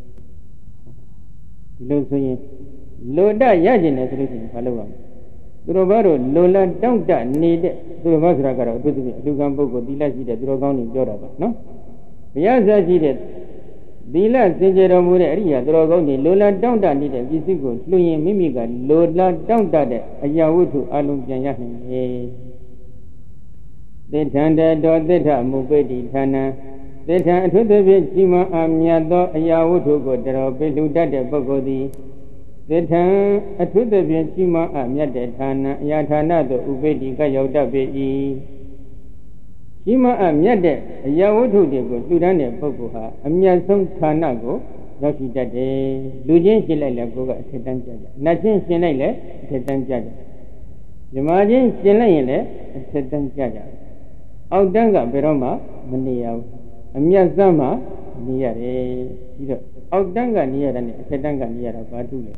ဒီလိုဆိုရင်လိုတရကျင်တယ်ဆိုလို့ရှိရင်ဘာလုပ်ရမလဲသူတို့ဘာလို့လိုလားတောင်းတနေတဲ့သူတို့ဘာဆိုတာကတော့အထူးသဖြင့်အလူကံပုဂ္ဂိုလ်သီလရှိတဲ့သူတော်ကောင်းတွေပြောတာပါနော်ဘုရားဆရာရှိတဲ့သီလစင်ကြယ်တော်မူတဲ့အရိယာသူတော်ကောင်းတွေလိုလားတောင်းတနေတဲ့ပစ္စည်းကိုလှူရင်မိမိကလိုလားတောင်းတတဲ့အရာဝတ္ထုအလုံးပြန်ရနိုင်တယ်သစ္ထံတတောသစ္ထမုပေတိဌာနံသစ္ထံအထွတ်သဖြင့်ကြီးမားအမြတ်သောအရာဝတ္ထုကိုတတော်ပိလူတတ်တဲ့ပုဂ္ဂိုလ်သည်သစ္ထံအထွတ်သဖြင့်ကြီးမားအမြတ်တဲ့ဌာနံအရာဌာနသို့ဥပေတိကရောက်တတ်ပေ၏ကြီးမားအမြတ်တဲ့အရာဝတ္ထုတွေကိုလှူဒန်းတဲ့ပုဂ္ဂိုလ်ဟာအမြတ်ဆုံးဌာနကိုရောက်ရှိတတ်တယ်လူချင်းရှင်းလိုက်လည်းကိုယ်ကအထက်တန်းကြကြနတ်ချင်းရှင်းလိုက်လည်းအထက်တန်းကြကြမြမချင်းရှင်းလိုက်ရင်လည်းအထက်တန်းကြကြအောက်တန်းကဘယ်တော့မှမနေရဘူးအမြတ်စမ်းမှနေရတယ်ပြီးတော့အောက်တန်းကနေရတာနဲ့အထက်တန်းကနေရတာဘာထုလဲ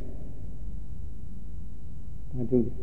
ဘာထုလဲ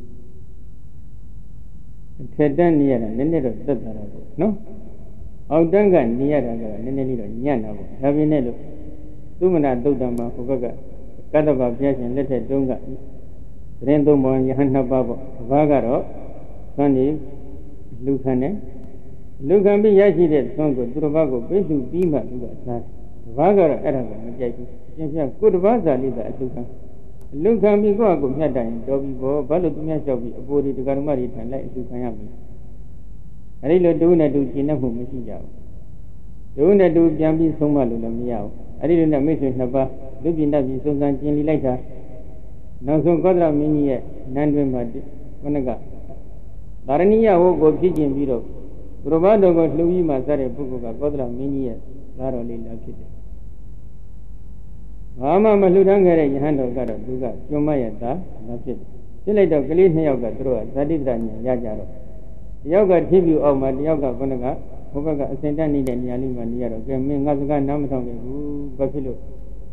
အထက်တန်းနေရတာနည်းနည်းတော့သက်သာတာပေါ့နော်အောက်တန်းကနေရတာကနည်းနည်းလေးတော့ညံ့တာပေါ့ဒါပြင်းနဲ့လို့သုမနာသုတ်တံမှာဟိုဘက်ကကတ္တဗဘုရားရှင်လက်ထက်တုန်းကသတင်းသုံးပါးယဟန်နှစ်ပါးပေါ့ဘာကတော့သံဒီလူခံတယ်လူခံပြီးရရှိတဲ့သွန်ကိုသူတစ်ပါးကိုပိတ်လူပြီးမှသူကစားဘာကတော့အဲ့ဒါကမကြိုက်ဘူးအရှင်ပြကိုတစ်ပါးစာလေးသာအလူခံအလူခံပြီးကိုယ့်အကိုမြတ်တိုင်တော်ပြီဘောဘာလို့သူများလျှောက်ပြီးအပေါ်ဒီဒကာဓမ္မတွေထန်လိုက်အလူခံရမလဲအဲ့ဒီလိုတူနဲ့တူရှင်းနေမှုမရှိကြဘူးတူနဲ့တူပြန်ပြီးဆုံးမလို့လည်းမရဘူးအဲ့ဒီလိုနဲ့မိတ်ဆွေနှစ်ပါးလူပြင်းတတ်ပြီးစုံစမ်းကျင်လီလိုက်တာနောက်ဆုံးကောသလမင်းကြီးရဲ့နန်းတွင်မှာခုနကဒါရဏိယဟောကိုဖြစ်ကျင်ပြီးတော့ဘုရားဘာတော်ကိုလှူပြီးမှစတဲ့ပုဂ္ဂိုလ်ကကောသလမင်းကြီးရဲ့သားတော်လေးလာဖြစ်တယ်။ဘာမှမလှူဒန်းခဲ့တဲ့ယဟန်တော်ကတော့သူကကျွမ်းမရတာလာဖြစ်တယ်။ဖြစ်လိုက်တော့ကလေးနှစ်ယောက်ကသူတို့ကဇာတိတ္တညာရကြတော့တယောက်ကထိပြူအောင်မှတယောက်ကခုနကဘုဘကအစင်တက်နေတဲ့နေရာလေးမှာနေရတော့ကဲမင်းငါစကားနားမထောင်ခဲ့ဘူးဘာဖြစ်လို့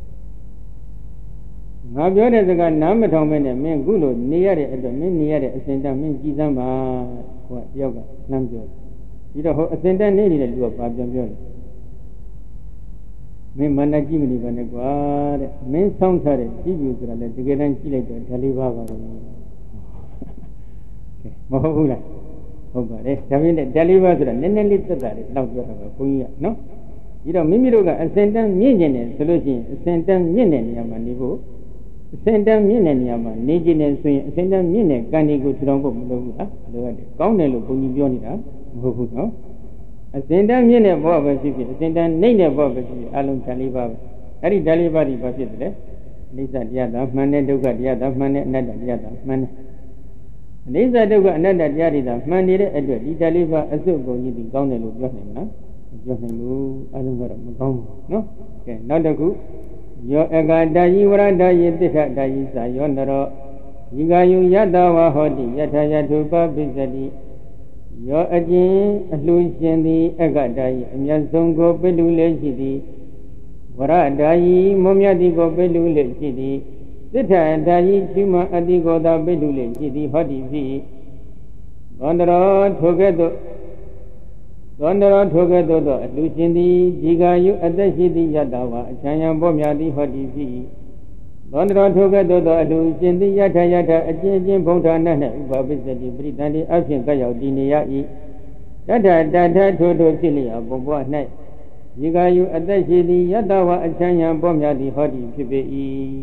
ငါပြောတဲ့စကားနားမထောင်မဲနဲ့မင်းခုလိုနေရတဲ့အတွက်မင်းနေရတဲ့အစင်တက်မင်းကြည်စမ်းပါဟိုကတယောက်ကနှမ်းပြောပြီးတော့ဟိုအစင်တက်နေနေတဲ့လူကဘာပြန်ပြောလဲမင်းမနာကြည့်မနေပါနဲ့ကွာတဲ့မင်းဆောင်းထားတဲ့ကြည့်ပြူဆိုတာလေတကယ်တမ်းကြည့်လိုက်တော့ဓာလေးပါပါပဲကဲမဟုတ်ဘူးလားဟုတ်ပါတယ်ဒါပေမဲ့ဓာတ်လေးပါးဆိုတာနည်းနည်းလေးသက်သာတယ်တော့ပြောတာပဲဘုန်းကြီးကနော်ဒီတော့မိမိတို့ကအစင်တန်းမြင့်ကျင်တယ်ဆိုလို့ရှိရင်အစင်တန်းမြင့်တဲ့နေရာမှာနေဖို့အစင်တန်းမြင့်တဲ့နေရာမှာနေကျင်တယ်ဆိုရင်အစင်တန်းမြင့်တဲ့ကံတွေကိုထူထောင်ဖို့မလိုဘူးလားလိုရတယ်ကောင်းတယ်လို့ဘုန်းကြီးပြောနေတာမဟုတ်ဘူးနော်အစင်တန်းမြင့်တဲ့ဘဝပဲဖြစ်ဖြစ်အစင်တန်းနှိမ့်တဲ့ဘဝပဲဖြစ်ဖြစ်အလုံးဓာတ်လေးပါပဲအဲ့ဒီဓာတ်လေးပါးဒီဘာဖြစ်တယ်လဲအနိစ္စတရားသာမှန်တဲ့ဒုက္ခတရားသာမှန်တဲ့အနတ္တတရားသာမှန်တဲ့အနိစ္စဒုက္ခအနတ္တတရားတွေသာမှန်နေတဲ့အတွက်ဒီဓာတ်လေးပါးအစုပ်ကုန်ကြီးဒီကောင်းတယ်လို့ပြောနိုင်မလားပြောနိုင်လို့အလုံးကတော့မကောင်းဘူးနော်ကဲနောက်တစ်ခုယောအကတာယိဝရတာယိတိထတာယိသာယောနရောဤကယုယတဝဟောတိယထယထုပပိစတိယောအကျဉ်အလှရှင်သည်အကတာယိအမျက်ဆုံးကိုပိလူလေးရှိသည်ဝရတာယိမုံမြတ်သည်ကိုပိလူလေးရှိသည်တိထတာယိရှိမအတိကိုသာပိလူလေးရှိသည်ဟောတိဖြစ်သောတရောထိုကဲ့သို့သောတရောထိုကဲ့သို့သောအလှရှင်သည်ဒီကယုအသက်ရှိသည်ယတဝအချမ်းယံပေါ်မြသည်ဟောတိဖြစ်သောတရောထိုကဲ့သို့သောအလှရှင်သည်ယထယထအကျဉ်းချင်းဘုံဌာန၌ဥပပိစ္စတိပရိသန္တိအဖြစ်ကရောက်တည်နေရ၏တထတထထိုထိုဖြစ်လျက်ဘုံဘဝ၌ဒီကယုအသက်ရှိသည်ယတဝအချမ်းယံပေါ်မြသည်ဟောတိဖြစ်ပေ၏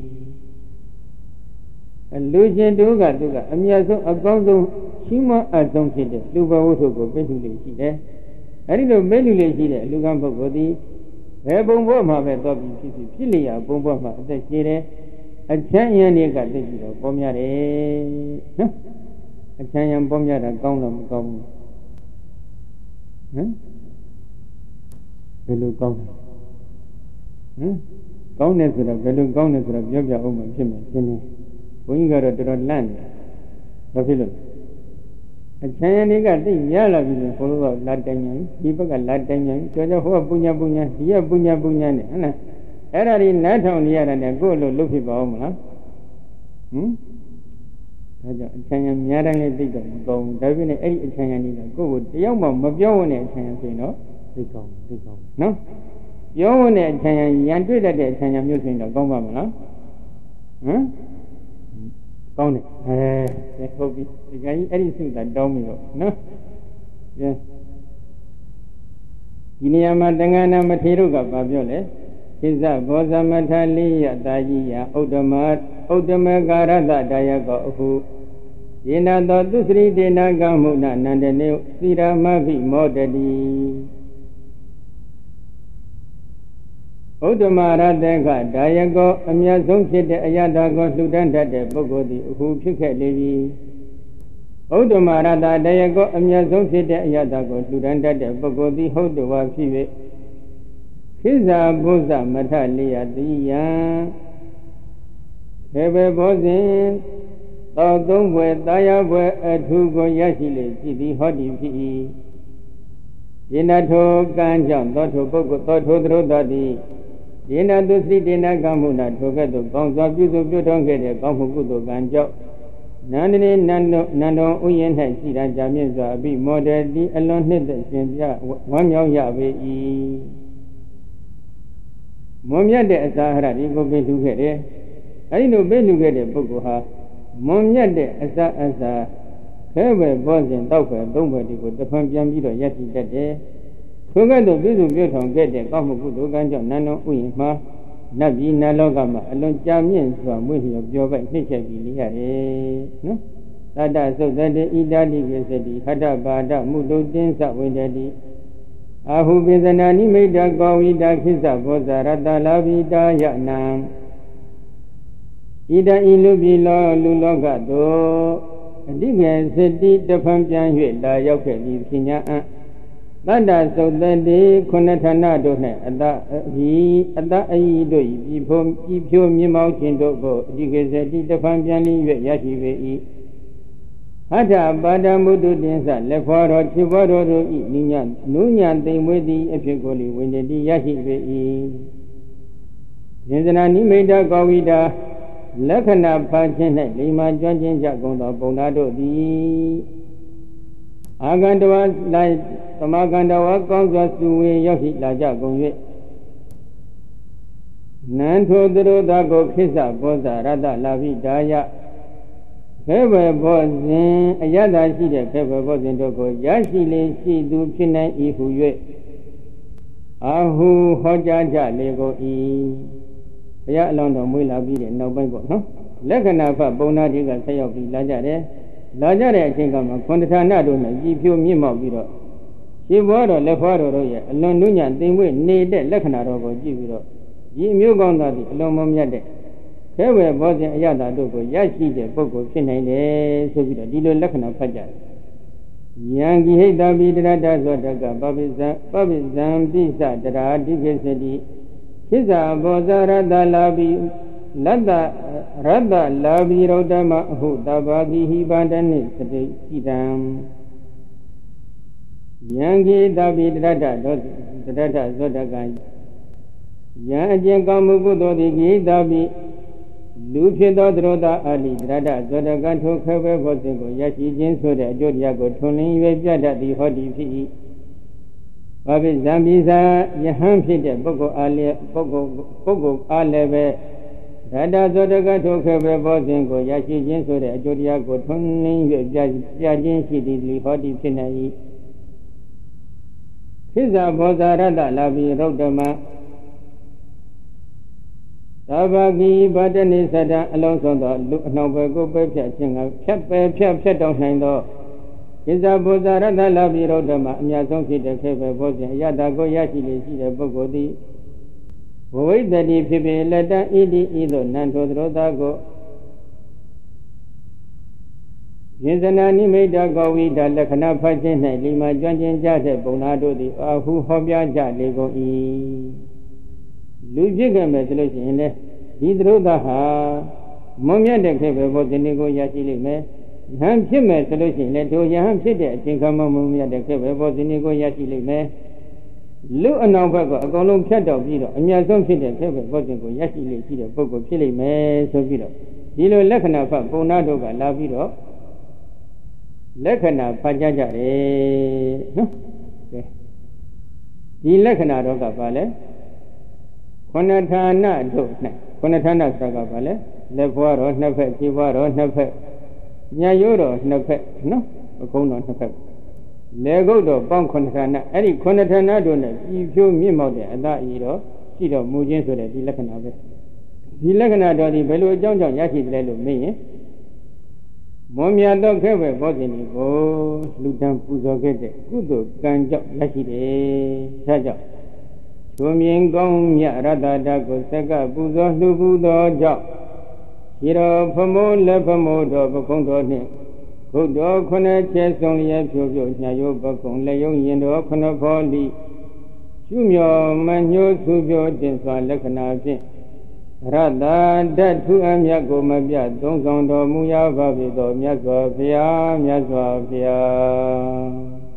အလှရှင်တို့ကသူကအမြတ်ဆုံးအကောင်းဆုံးရှိမအပ်ဆုံးဖြစ်တဲ့လူဘဝထုကိုပြည့်စုံလေရှိတယ်အဲဒီလိုမဲလူလေးရှိတဲ့အလူကံပုဂ္ဂိုလ်သည်ဘယ်ဘုံဘောမှာပဲတော့ပြီးဖြစ်ဖြစ်ဖြစ်လျာဘုံဘောမှာအသက်ရှင်တယ်အချမ်းရံတွေကသိပြီးတော့ပေါ်များတယ်နော်အချမ်းရံပေါ်များတာကောင်းတော့မကောင်းဘူးဟမ်ဘယ်လိုကောင်းလဲဟမ်ကောင်းတယ်ဆိုတော့ဘယ်လိုကောင်းတယ်ဆိုတော့ပြောပြအောင်မှဖြစ်မယ်ရှင်းနေဘုန်းကြီးကတော့တော်တော်လန့်နေဘာဖြစ်လို့အချမ်းရံတွေကသိရလာပြီဆိုဘုန်းတော်ကလာတိုင်ညာဒီဘက်ကလာတိုင်ညာကြောကြောဟိုကပုညာပုညာဒီကပုညာပုညာနဲ့ဟဲ့လားအဲ့ဒါဒီနားထောင်နေရတာနဲ့ကိုယ့်လိုလုပ်ဖြစ်ပါဦးမလားဟမ်ဒါကြောင့်အချမ်းရံများတိုင်းလည်းသိတော့မကောင်းဘူးဒါပြည့်နဲ့အဲ့ဒီအချမ်းရံတွေကကိုယ့်ကိုတယောက်မှမပြောဝင်တဲ့အချမ်းရံဆိုရင်တော့သိကောင်းသိကောင်းနော်ပြောဝင်တဲ့အချမ်းရံရန်တွေ့တတ်တဲ့အချမ်းရံမျိုးဆိုရင်တော့ကောင်းပါမလားဟမ်ကောင်းတယ်အဲဟုတ်ပြီဒီကကြီးအဲ့ဒီစုတာတောင်းပြီးတော့နော်ကဲဒီနေရာမှာတန်ခါနာမထေရုကဘာပြောလဲသိဇဘောဇမထလေးယတာကြီးယဥဒ္ဓမဥဒ္ဓမကာရတတယကောအခုယေနသောသူစရိတေနကမုဏနန္တနေသီရမဖိမောတတိဥဒ္ဓမရတကဒါယကောအမြတ်ဆုံးဖြစ်တဲ့အယတာကိုလှူဒန်းတတ်တဲ့ပုဂ္ဂိုလ်သည်အခုဖြစ်ခဲ့လေပြီဥဒ္ဓမရတဒါယကောအမြတ်ဆုံးဖြစ်တဲ့အယတာကိုလှူဒန်းတတ်တဲ့ပုဂ္ဂိုလ်သည်ဟုတ်တော်ဖြစ်၍ခိဇာဘုဇမထလေးယတိယံဘေဘေဘောဇင်သောသုံးဘွယ်တာယာဘွယ်အထုကိုရရှိလေရှိသည်ဟောတိဖြစ်၏ယေနထောကံကြောင့်သောထိုပုဂ္ဂိုလ်သောထိုသူတို့သည်ယေနတုစိတေနကံမှုနာထိုကဲ့သို့ကောင်းစွာပြုစုပြုထောင်ခဲ့တဲ့ကောင်းမှုကုသိုလ်ကံကြောင့်နန္ဒနေနန္ဒနန္ဒောဥယျာဉ်၌ရှိတာကြာမြင့်စွာအပိမောဒတိအလွန်နှစ်သက်ရှင်ပြဝမ်းမြောက်ရပေ၏မွန်မြတ်တဲ့အစာဟရဒီကိုပေးလူခဲ့တယ်အဲဒီလိုပေးလူခဲ့တဲ့ပုဂ္ဂိုလ်ဟာမွန်မြတ်တဲ့အစာအစာခဲပဲဘောဇင်တောက်ပဲသုံးပဲဒီကိုတဖန်ပြန်ပြီးတော့ယက်တည်တတ်တယ်ထိုကဲ့သို့ပြည့်စုံပြည့်ထောင်ခဲ့တဲ့ကောင်းမှုကုသိုလ်ကံကြောင့်နန္ဒောဥယျာဉ်မှာနတ်ပြည်နတ်လောကမှာအလွန်ကြာမြင့်စွာမွေးလျော်ပြောပိုက်နှိမ့်ချက်ပြီးနေရတယ်နော်သတ္တသုတ်တတေဣဒာတိကိစ္စတိဟတ္တပါဒမုတုတင်းသဝိတတိအာဟုပိသနာနိမိတကောဝိတာခိစ္စဘောဇရတလာဘိတာယနံဣဒံဤလူပြည်လောလူလောကသို့အတိကေစတိတဖန်ပြန်၍လာရောက်ခဲ့ပြီးပညာအသတ္တသုတ်တတိခုနဌာနတို့၌အတဤအတအဤတို့ဤပြည်ဖို့ပြည်ဖြိုးမြင်မောင်းခြင်းတို့ကိုအတိကေစတိတဖန်ပြန်လျ၍ရရှိပေ၏ဟတ္ထပါဒမုတုတင်္စလက်ဖွာတော်ခြေဖွာတော်တို့ဤနိညာနုညာသိမ်မွေးသည်အဖြစ်ကိုလေဝိညာတိရရှိပေ၏ယင်္ဇနာနိမိတကောဝိတာလက္ခဏာပါခြင်း၌လိမ္မာကျွမ်းကျင်ကြကုန်သောပုံနာတို့သည်အာဂန္တဝါလိုက်သမဂန္တဝါကောင်းစွာစုဝေရောက်ရှိလာကြကုန်၍နန္ထိုသူတို့သာကိုခိစ္စဘောဇရတလာဘိဒါယခဲဘယ်ဘောဇင်အယတရှိတဲ့ခဲဘယ်ဘောဇင်တို့ကိုရရှိလေရှိသူဖြစ်နိုင်၏ဟု၍အာဟုဟောကြားကြလေကုန်၏ဘုရားအလောင်းတော်မွေးလာပြီးတဲ့နောက်ပိုင်းပေါ့နော်လက္ခဏာဖပုံနာတိကဆက်ရောက်ပြီးလာကြတယ်လာကြတဲ့အချိန်ကမှခွန်တဌာနတို့နဲ့ကြည်ဖြိုးမြင့်မောက်ပြီးတော့ရှင်ဘွားတော်လက်ဖွားတော်တို့ရဲ့အလွန်နုညံ့သိမ်မွေ့နေတဲ့လက္ခဏာတော်ကိုကြည့်ပြီးတော့ဒီအမျိုးကောင်းသားသည်အလွန်မမြတ်တဲ့ခဲဝယ်ဘောဇင်အယတာတို့ကိုရရှိတဲ့ပုဂ္ဂိုလ်ဖြစ်နိုင်တယ်ဆိုပြီးတော့ဒီလိုလက္ခဏာဖတ်ကြတယ်ယံကိဟိတပိတရတသောတကပပိဇံပပိဇံပိစတရာတိကိစ္စတိသစ္စာဘောဇရတလာပိလတ္တရတ္တလာပိရုဒ္ဓမအဟုတဘာကိဟိဗန္တနိစတိဣတံယံကိတပိတရတသောတရတသောတကယံအကျင့်ကောင်းမှုကုသိုလ်သည်ကိတပိလူဖြစ်သောသရောတာအာလိတရတဇောတကထိုခဲပဲဘောဇင်ကိုရရှိခြင်းဆိုတဲ့အကျိုးတရားကိုထွန်းလင်း၍ပြတတ်သည်ဟောဒီဖြစ်၏ဘာဖြစ်ဇံပိစာယဟန်ဖြစ်တဲ့ပုဂ္ဂိုလ်အားလည်းပုဂ္ဂိုလ်ပုဂ္ဂိုလ်အားလည်းပဲတရတဇောတကထိုခဲပဲဘောဇင်ကိုရရှိခြင်းဆိုတဲ့အကျိုးတရားကိုထွန်းလင်း၍ပြပြခြင်းရှိသည်ဟောဒီဖြစ်နိုင်၏သစ္စာဘောဇရတလာဘိရုဒ္ဓမသဘာဂိဗတနိသတံအလုံးစုံသောလူအနှောင်ပဲကိုပဲဖြတ်ခြင်းကဖြတ်ပဲဖြတ်ဖြတ်တောင်းနိုင်သောဣဇာဘုဇာရတလာပိရုဒ္ဓမအမြတ်ဆုံးဖြစ်တဲ့ခေပဲဘောဇင်အယတာကိုရရှိလေရှိတဲ့ပုဂ္ဂိုလ်သည်ဘဝိတ္တိဖြစ်ဖြစ်လက်တံဣတိဤသို့နန္ထိုသရောသားကိုယင်ဇနာနိမိတ်တကောဝိဒလက္ခဏာဖတ်ခြင်း၌လိမ္မာကျွမ်းကျင်ကြတဲ့ပုံနာတို့သည်အာဟုဟောပြကြလေကုန်၏လူဖြစ်ခဲ့မယ်ဆိုလို့ရှိရင်လေဒီသရုပ်သားဟာမုံမြတ်တဲ့ခေပဲဘောဇင်ကိုရရှိလိမ့်မယ်ယဟန်ဖြစ်မယ်ဆိုလို့ရှိရင်လေတို့ယဟန်ဖြစ်တဲ့အချိန်ခါမှမုံမြတ်တဲ့ခေပဲဘောဇင်ကိုရရှိလိမ့်မယ်လူအနောက်ဘက်ကအကုန်လုံးဖြတ်တော့ပြီးတော့အမြတ်ဆုံးဖြစ်တဲ့ခေပဲဘောဇင်ကိုရရှိလိမ့်ရှိတဲ့ပုဂ္ဂိုလ်ဖြစ်လိမ့်မယ်ဆိုပြီးတော့ဒီလိုလက္ခဏာဖတ်ပုံနာတို့ကလာပြီးတော့လက္ခဏာဖတ်ကြကြတယ်နော်ကဲဒီလက္ခဏာတော့ကဘာလဲခုနဌာနတို့၌ခုနဌာနဆိုတာကဘာလဲလက်ဘွားတော်နှစ်ဖက်ခြေဘွားတော်နှစ်ဖက်ညရိုးတော်နှစ်ဖက်နော်အကုန်းတော်နှစ်ဖက်လေကုတ်တော်ပေါင်းခုနဌာနအဲ့ဒီခုနဌာနတို့နဲ့ပြည်ဖြိုးမြင့်မောက်တဲ့အတ္တဤတော်ရှိတော်မူခြင်းဆိုတဲ့ဒီလက္ခဏာပဲဒီလက္ခဏာတော်ဒီဘယ်လိုအကြောင်းကြောင့်ရရှိတယ်လို့မေးရင်မွန်မြတ်သောခဲ့ပဲဘောဇင်ကိုလူတန်းပူဇော်ခဲ့တဲ့ကုသိုလ်ကံကြောင့်ရရှိတယ်ဒါကြောင့်သူမြင်ကောင်းမြတ်ရတ္တတကိုစက္ကပူဇော်လှူပူသောကြောင့်ရှိတော်ဖမိုးလက်ဖမိုးတော်ပခုံးတော်နှင့်ဂုတ်တော်ခုနှစ်ချက်ဆုံးလျက်ဖြိုးဖြိုးညာရိုးပခုံးလက်ယုံရင်တော်ခုနှစ်ဖော်လိရှုမြော်မညှိုးသူပြောတင်စွာလက္ခဏာဖြင့်ရတ္တဓာတ်ထုအမြတ်ကိုမပြသုံးဆောင်တော်မူရပါပြီတော်မြတ်စွာဘုရားမြတ်စွာဘုရား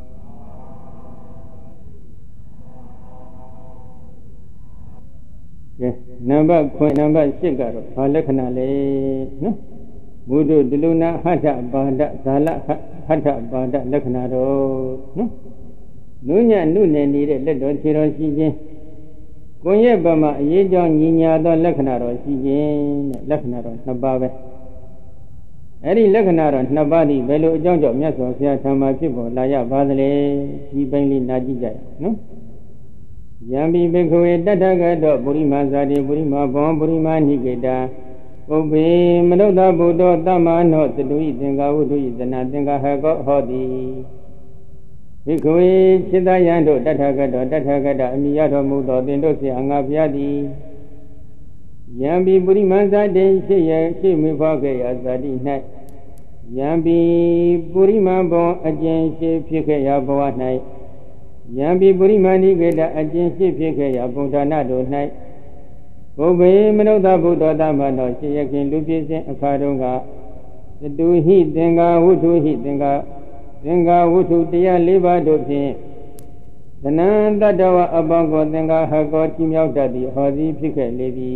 ကဲနံပါတ်ခွင်နံပါတ်၈ကတော့ဘာလက္ခဏာလဲနော်ဘုဒ္ဓဒလုနာဟထဘာဒဇာလဟထဘာဒလက္ခဏာတော့နော်နုညံ့နုနယ်နေတဲ့လက်တော်ခြေတော်ရှိခြင်းကိုယ်ရဲ့ဗမာအရေးကြောင့်ညီညာသောလက္ခဏာတော်ရှိခြင်းတဲ့လက္ခဏာတော်နှစ်ပါးပဲအဲ့ဒီလက္ခဏာတော်နှစ်ပါးဒီဘယ်လိုအကြောင်းကြောင့်မြတ်စွာဘုရားထံမှာဖြစ်ပေါ်လာရပါသလဲဒီပိုင်းလေးနားကြည့်ကြရအောင်နော်ယံပိဘိက္ခဝေတထဂတောပုရိမာဇာတိပုရိမာဘောပုရိမာနိကေတာဥပ္ပေမနုဿဗုဒ္ဓသမ္မာနောသတုဣသင်္ဃဝုဒ္ဓဣသနာသင်္ဃဟကောဟောတိဘိက္ခဝေစိတ္တယံတို့တထဂတောတထဂတအမိရတော်မူသောသင်တို့ဖြင့်အငါဖျားသည်ယံပိပုရိမာဇာတိရှိရရှိမိဖွားခဲ့ရာဇာတိ၌ယံပိပုရိမာဘောအကျဉ်ရှိဖြစ်ခဲ့ရာဘဝ၌ယံပိပုရိမာနိကေတအကျဉ်ရှိဖြစ်ခဲ့ရာဘုဒ္ဓနာတို့၌ဘုဗ္ဗေမနုဿဗုဒ္ဓသမ္မာတော်ရှိရခင်လူဖြစ်စဉ်အခါတုန်းကသတုဟိသင်္ဃဝုထုဟိသင်္ဃသင်္ဃဝုထုတရားလေးပါးတို့ဖြင့်သနံတတ္တဝအပေါင်းကိုသင်္ဃဟကောချီးမြှောက်တတ်သည်ဟောသည်ဖြစ်ခဲ့လေပြီ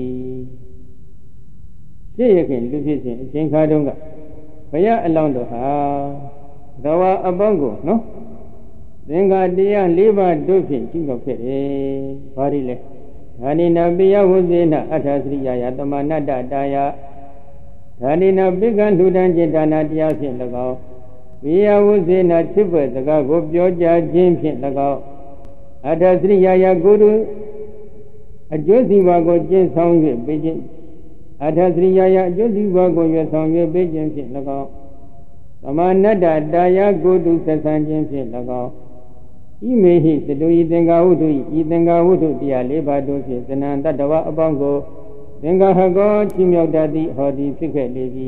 ရှိရခင်လူဖြစ်စဉ်အချိန်ခါတုန်းကဘုရားအလောင်းတော်ဟာတဝအပေါင်းကိုနော်သင်္ဃတရားလေးပါးတို့ဖြင့်ချီးမြှောက်ခဲ့တယ်ဘာဒီလဲဂာနိနာပိယဝုဇေနအထာစရိယာယတမနတ္တတာယဒါနိနာပိကံလူတန်းခြင်းဒါနာတရားဖြင့်၎င်းဝိယဝုဇေနာချစ်ဖွယ်စကားကိုပြောကြားခြင်းဖြင့်၎င်းအတ္တစရိယာယကုရုအကျိုးစီးပွားကိုကျင့်ဆောင်၍ပေးခြင်းအတ္တစရိယာယအကျိုးစီးပွားကိုရွယ်ဆောင်၍ပေးခြင်းဖြင့်၎င်းသမဏတ္တတာယကုတုဆက်ဆံခြင်းဖြင့်၎င်းဤမေဟိသတုဤသင်္ကာဝုတုဤသင်္ကာဝုတုတရားလေးပါးတို့ဖြင့်သနံတတ္တဝအပေါင်းကိုသင်္ကာဟကောချီးမြှောက်တတ်သည်ဟောသည်ဖြစ်ခဲ့လေပြီ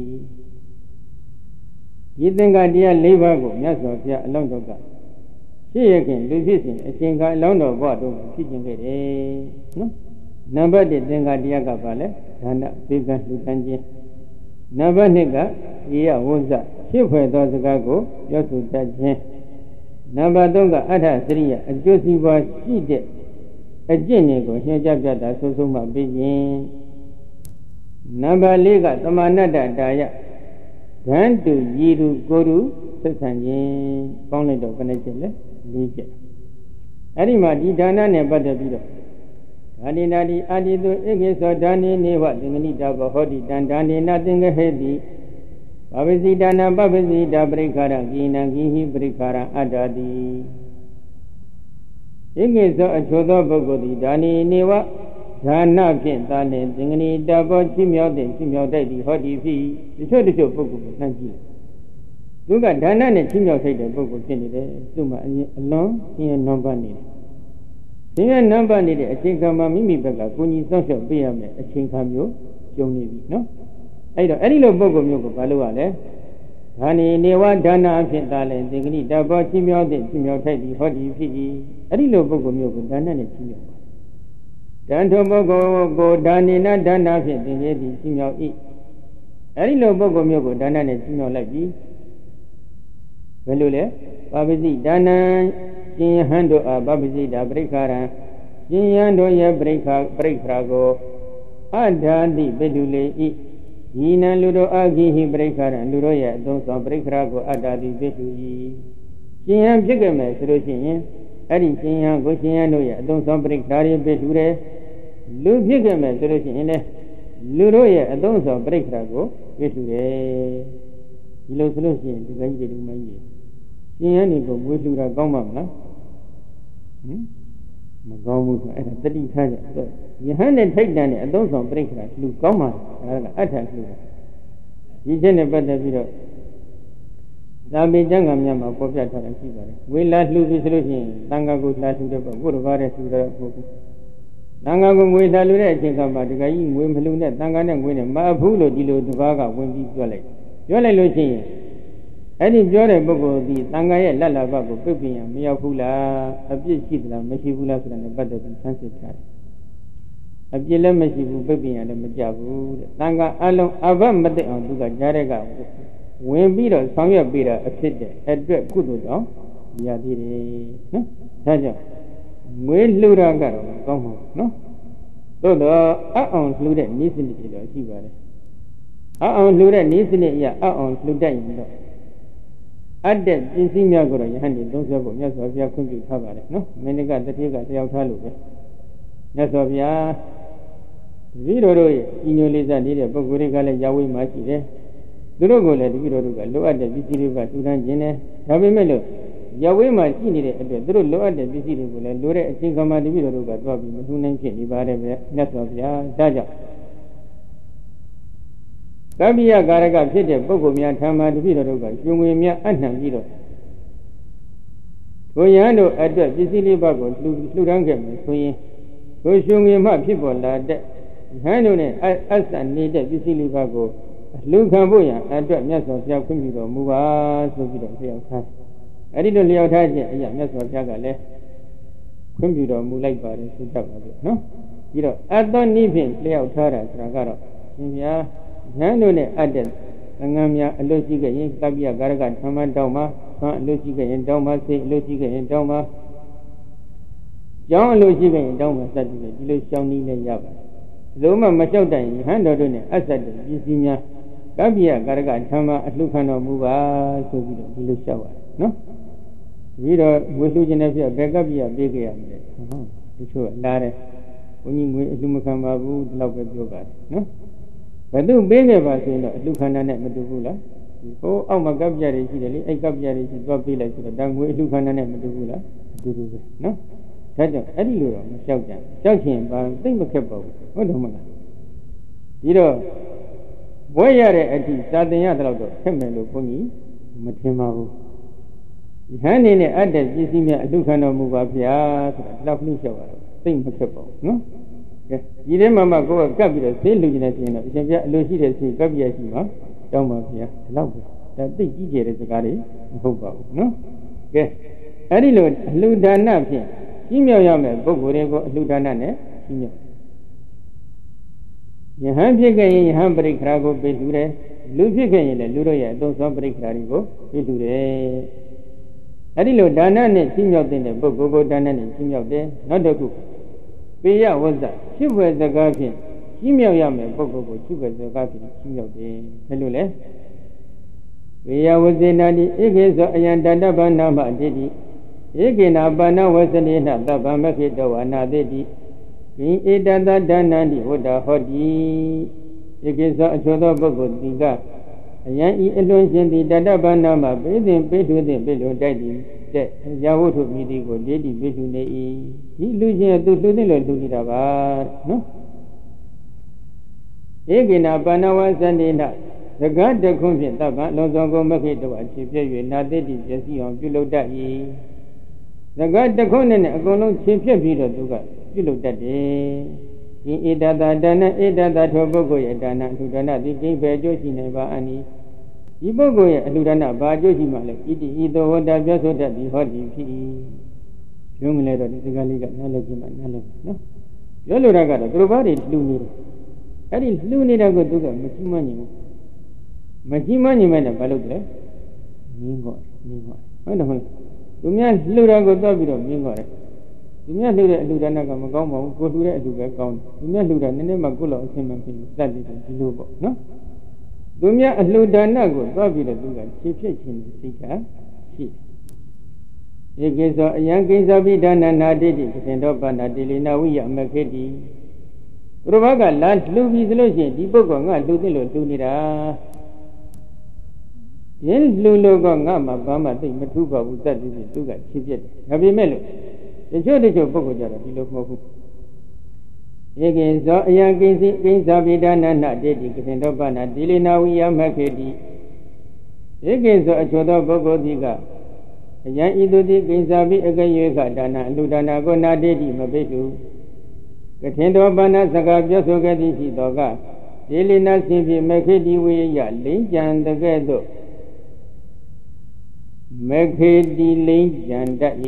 ဤသင်္ကာတရားလေးပါးကိုမြတ်စွာဘုရားအလောင်းတော်ကဖြစ်ရခင်လူဖြစ်စဉ်အရှင်ကအလောင်းတော်ဘဝတို့ဖြစ်ခြင်းခဲ့တယ်နော်နံပါတ်တစ်သင်္ကာတရားကပါလဲဒါနဘေကံလူတန်းခြင်းနံပါတ်နှစ်ကဧယဝုဇ္ဇဖြစ်ဖွယ်သောစကားကိုပြောဆိုတတ်ခြင်းနံပါတ်သုံးကအဋ္ဌစရိယအကျိုးစီးပွားရှိတဲ့အကျင့်တွေကိုညွှန်ကြားပြတာဆုံးဆုံးမှပြီးရင်နံပါတ်လေးကသမာဏတ္တတာယဓာန်တုရည်သူကိုယ်သူဆက်ဆံခြင်းပေါင်းလိုက်တော့ဘယ်နှချက်လဲလေးချက်အဲ့ဒီမှာဒီဒါနနဲ့ပတ်သက်ပြီးတော့ဒါနိနာတိအာတိတုဧကေသောဒါနိနေဝသင်္ကနိတာဘောဟောတိတံဒါနိနာသင်္ကဟေတိပပစီဒါနာပပစီဒါပရိခာရကိနံကိဟိပရိခာရအတ္တတိဧကေသောအချို့သောပုဂ္ဂိုလ်သည်ဒါနိနေဝဒါနဖြင့်သာလင်သင်္ကနိတာဘောချီးမြှောက်တဲ့ချီးမြှောက်တတ်သည်ဟောတိဖြစ်တချို့တချို့ပုဂ္ဂိုလ်ကိုနှံ့ကြည့်သူကဒါနနဲ့ချီးမြှောက်ထိုက်တဲ့ပုဂ္ဂိုလ်ဖြစ်နေတယ်သူ့မှာအရင်အလွန်ရှင်းရနံပါတ်နေတယ်ရှင်းရနံပါတ်နေတဲ့အချိန်ခါမှာမိမိဘက်ကကိုကြီးစောင့်ရှောက်ပေးရမယ်အချိန်ခါမျိုးကျုံနေပြီနော်အဲ့တော့အဲ့ဒီလိုပုဂ္ဂိုလ်မျိုးကိုဘာလို့ ရလဲဒါနိနေဝဒါနအဖြစ်သာလဲသင်္ကနိတဘောချီးမြှောက်တဲ့ချီးမြှောက်ထိုက်သည်ဟောဒီဖြစ်၏အဲ့ဒီလိုပုဂ္ဂိုလ်မျိုးကိုဒါနနဲ့ချီးမြှောက်ပါတန်ထုံပုဂ္ဂိုလ်ကိုဒါနိနာဒါနဖြင့်သင်ရသည်ချီးမြှောက်၏အဲ့ဒီလိုပုဂ္ဂိုလ်မျိုးကိုဒါနနဲ့ချီးမြှောက်လိုက်ပြီဘယ်လိုလဲပပစီဒါနံရှင်ယဟန်တို့အားပပစီဒါပရိခာရံရှင်ယဟန်တို့ရဲ့ပရိခာပရိခရာကိုအဓာတိပိတုလေဤဤနံလူတို့အာဂိဟိပရိခာရံလူတို့ရဲ့အသုံးဆောင်ပရိခရာကိုအဓာတိပိတု၏ရှင်ယဟန်ဖြစ်ခဲ့မယ်ဆိုလို့ရှိရင်အဲ့ဒီရှင်ယဟန်ကိုရှင်ယဟန်တို့ရဲ့အသုံးဆောင်ပရိခရာတွေပိတုတယ်လူဖြစ်ခဲ့မယ်ဆိုလို့ရှိရင်လည်းလူတို့ရဲ့အသုံးဆောင်ပရိခရာကိုပိတုတယ်ဒီလိုဆိုလို့ရှိရင်ဒီကိစ္စတွေဒီမိုင်းကြီးရှင်ယဟန်တွေကိုမွေးလှူတာကောင်းပါမလားဟင်မကောင်းဘူးဆိုအဲ့ဒါတတိထားကြယဟန်နဲ့ထိုက်တန်တဲ့အသုံးဆောင်ပြိခရာလှူကောင်းပါလားဒါကအထလှူတာဒီချက်နဲ့ပတ်သက်ပြီးတော့သာမေကျမ်းဂန်များမှာပေါ်ပြထားတာရှိပါတယ်ဝေလာလှူပြီဆိုလို့ရှိရင်တန်ခါကိုလှူတဲ့ပုဂ္ဂိုလ်တစ်ပါးတည်းလှူတဲ့ပုဂ္ဂိုလ်တန်ခါကိုငွေလှူတဲ့အချိန်ကမှဒီကကြီးငွေမလှူနဲ့တန်ခါနဲ့ငွေနဲ့မအဘူးလို့ဒီလိုတစ်ပါးကဝင်ပြီးပြောလိုက်ပြောလိုက်လို့ရှိရင်အဲ့ဒီပြောတဲ့ပုဂ္ဂိုလ်ဒီသံဃာရဲ့လက်လာဘကိုပြစ်ပြင်ရမရောက်ဘူးလားအပြစ်ရှိသလားမရှိဘူးလားဆိုတာနဲ့ပတ်သက်ပြီးဆန်းစစ်ထားတယ်အပြစ်လည်းမရှိဘူးပြစ်ပြင်ရလည်းမကြဘူးတဲ့သံဃာအလုံးအဘမသိအောင်သူကကြားတဲ့ကဝင်ပြီးတော့ဆောင်ရွက်ပေးတာအဖြစ်တဲ့အတွက်ကုသိုလ်တောင်ရသေးတယ်နော်ဒါကြောင့်ငွေလှူတာကတော့ကောင်းမှာနော်သို့တော့အအောင်လှူတဲ့နည်းစနစ်တွေတော့ရှိပါတယ်အအောင်လှူတဲ့နည်းစနစ်အရအအောင်လှူတတ်ရင်တော့အတ္တပစ္စည်းများကိုတော့ယဟန်ဒီသုံးဆွဲဖို့မြတ်စွာဘုရားခွင့်ပြုထားပါတယ်နော်မင်းကတတိကတယောက်ထားလို့ပဲမြတ်စွာဘုရားတပည့်တော်တို့ရဲ့ကြီးညိုလေးစားနေတဲ့ပုဂ္ဂိုလ်တွေကလည်းယာဝိမှာရှိတယ်သူတို့ကိုလည်းတပည့်တော်တို့ကလိုအပ်တဲ့ပစ္စည်းတွေကထူထမ်းခြင်းနဲ့ဒါပေမဲ့လို့ယာဝိမှာရှိနေတဲ့အတွက်သူတို့လိုအပ်တဲ့ပစ္စည်းတွေကိုလည်းလိုတဲ့အချိန်ခါမှာတပည့်တော်တို့ကတွားပြီးမထူနိုင်ဖြစ်နေပါတယ်ဗျမြတ်စွာဘုရားဒါကြောင့်ကပ္ပိယကာရကဖြစ်တဲ့ပုဂ္ဂိုလ်များထံမှာတပည့်တော်တို့ကရှင်ငွေများအနှံပြီးတော့ကိုရန်တို့အတွက်ပစ္စည်းလေးပါးကိုလှူလှူဒန်းခဲ့မယ်ဆိုရင်ကိုရှင်ငွေမှဖြစ်ပေါ်လာတဲ့ဟန်တို့နဲ့အဆန်နေတဲ့ပစ္စည်းလေးပါးကိုလှူခံဖို့ရန်အတွက်မြတ်စွာဘုရားခွင့်ပြုတော်မူပါဆိုပြီးတော့လျှောက်ထားအဲ့ဒီလိုလျှောက်ထားခြင်းအရာမြတ်စွာဘုရားကလည်းခွင့်ပြုတော်မူလိုက်ပါတယ်ဆိုတတ်ပါလို့နော်ပြီးတော့အတ္တနိဖြင့်လျှောက်ထားတာဆိုတာကတော့ရှင်ဘုရားဉာဏ်တို့နဲ့အပ်တဲ့ငငန်းများအလို့ရှိခဲ့ရင်ကပ္ပိယကာရကဓမ္မတောင်းမှာဆွမ်းအလို့ရှိခဲ့ရင်တောင်းမှာစိတ်အလို့ရှိခဲ့ရင်တောင်းမှာကြောင်းအလို့ရှိခဲ့ရင်တောင်းမှာစသည်ဖြင့်ဒီလိုရှောင်းနည်းနဲ့ရပါတယ်ဘယ်လိုမှမလျှောက်တိုင်ယဟန်တော်တို့နဲ့အဆက်တဲ့ပစ္စည်းများကပ္ပိယကာရကဓမ္မအလှခံတော်မူပါဆိုပြီးတော့ဒီလိုလျှောက်ရတယ်နော်ပြီးတော့ငွေလှူခြင်းနဲ့ပြဘယ်ကပ္ပိယပေးခဲ့ရမလဲဟုတ်ဒီချို့လာတယ်ဘုန်းကြီးငွေအလှမခံပါဘူးဒီလောက်ပဲပြောပါတယ်နော်ဘယ်သူပေးခဲ့ပါဆိုရင်တော့အလှခန္ဓာနဲ့မတူဘူးလားဟိုအောက်မှာကပ္ပယတွေရှိတယ်လေအဲ့ကပ္ပယတွေရှိသွားပေးလိုက်ဆိုတော့ဒါငွေအလှခန္ဓာနဲ့မတူဘူးလားအတူတူပဲနော်ဒါကြောင့်အဲ့ဒီလိုတော့မလျှောက်ကြလျှောက်ချင်ပါသိမခက်ပါဘူးဟုတ်တယ်မလားဒီတော့ဘွဲရတဲ့အထိစာသင်ရတဲ့တော့ခက်မယ်လို့ဘုန်းကြီးမထင်ပါဘူးယဟန်နေနဲ့အတ္တပစ္စည်းများအလှခံတော်မူပါဗျာဆိုတာဒီလောက်နှိမ့်လျှောက်ရတော့သိမခက်ပါဘူးနော်ကဲဒီထဲမှာမှကိုယ်ကကပ်ပြီးတော့ဆေးလူကျင်နေခြင်းတော့အရှင်ပြအလိုရှိတဲ့ဆေးကပ်ပြရရှိမှာတောင်းပါဗျာဒီလောက်ပဲဒါသိကြည့်ကြတဲ့စကားတွေမဟုတ်ပါဘူးနော်ကဲအဲ့ဒီလိုအလှဒါနဖြင့်ကြီးမြောက်ရမယ်ပုဂ္ဂိုလ်တွေကိုအလှဒါနနဲ့ကြီးမြောက်ယဟန်ဖြစ်ခဲ့ရင်ယဟန်ပရိက္ခရာကိုပေးလှူတယ်လူဖြစ်ခဲ့ရင်လည်းလူတို့ရဲ့အသုံးဆောင်ပရိက္ခရာတွေကိုပေးလှူတယ်အဲ့ဒီလိုဒါနနဲ့ကြီးမြောက်တဲ့ပုဂ္ဂိုလ်ကိုဒါနနဲ့ကြီးမြောက်တယ်နောက်တစ်ခုပေယဝဇ္ဇရှိဖွယ်စကားဖြင့်ကြီးမြောက်ရမယ်ပုဂ္ဂိုလ်ကိုရှိဖွယ်စကားဖြင့်ကြီးမြောက်တယ်ဘယ်လိုလဲပေယဝဇ္ဇေနာတိဧကေသောအယံတတ္တဗ္ဗနာမအတိတိဧကေနာပါဏဝဇ္ဇနေနသဗ္ဗမခေတောဝနာတိတိကိဧတတဒါနန္တိဝတ္တဟောတိဧကေသောအချို့သောပုဂ္ဂိုလ်ဒီကအယံဤအလွန်ရှင်သည်တတ္တဗ္ဗနာမပေးစဉ်ပေးလှူသည်ပေးလို့တိုက်သည်တဲ့ရာဝတ္ထုမိတိကိုဒေတိပေးလှူနေ၏ဒီလူချင်းသူလှူသည်လို့လှူနေတာပါနော်ဧကေနာပါဏဝဇ္ဇနေနစကားတခွန်းဖြင့်သဗ္ဗအလုံးစုံကိုမခေတောအခြေပြည့်၍နာတိတိပျက်စီးအောင်ပြုလုပ်တတ်၏စကားတခွန်းနဲ့အကုန်လုံးချင်းဖြစ်ပြီးတော့သူကပြုလုပ်တတ်တယ်ဒီဧတတဒါနဧတတထောပုဂ္ဂိုလ်ရဲ့ဒါနအလှဒါနဒီကိပဲအကျိုးရှိနိုင်ပါအနိဒီပုဂ္ဂိုလ်ရဲ့အလှဒါနဘာအကျိုးရှိမှလဲဣတိဤသောဝတ္တပြောဆိုတတ်သည်ဟောဒီဖြစ်၏ပြောမလဲတော့ဒီစကားလေးကနားလည်ကြည့်မှနားလည်နော်ပြောလိုတာကတော့သူတို့ဘာတွေလှူနေတယ်အဲ့ဒီလှူနေတာကိုသူကမကြည့်မှညီဘူးမကြည့်မှညီမဲ့နဲ့ဘာလုပ်တယ်မင်းကောမင်းကောဟုတ်တယ်ဟုတ်လားသူများလှူတာကိုတွက်ပြီးတော့မင်းကောတယ်သူများလှူတဲ့အလှဒါနကမကောင်းပါဘူးကိုလှူတဲ့အလှပဲကောင်းတယ်သူများလှူတာနည်းနည်းမှကိုယ့်လောက်အဆင်မပြေဘူးစက်ပြီးဒီလိုပေါ့နော်သူများအလှဒါနကိုတွက်ပြီးတော့သူကဖြည့်ဖြစ်ခြင်းစိတ်ကရှိဧကေသောအယံကိစ္စပိဒါနနာတိတိသင်္တော်ပါဏတိလိနာဝိယမခေတိဘုရားဘာကလာလှူပြီးဆိုလို့ရှိရင်ဒီပုဂ္ဂိုလ်ငါလှူသိလို့လှူနေတာယင်းလူလိုကငါမှဘာမှသိမထူးပါဘူးတတ်ပြီးသူကဖြည့်ပြတယ်ဒါပေမဲ့လို့တချို့တချို့ပုဂ္ဂိုလ်ကြတော့ဒီလိုမဟုတ်ဘူးဧကေသောအယံကိစ္စကိစ္စပိဒါနနာတိတိသင်္တော်ပါဏတိလိနာဝိယမခေတိဧကေသောအချို့သောပုဂ္ဂိုလ်ဒီကအယံဤသူတိကိစ္စပိအကယေခဒါနအလှဒါနကိုနာတိတိမပိတုကထင်တော်ပါဏစကားပြောဆိုခဲ့သည်ရှိသောကဒေလိနာရှင်ဖြင့်မခေတိဝိယလိမ့်ကြံတကဲ့သို့မခေတိလိမ့်ကြံတတ်၏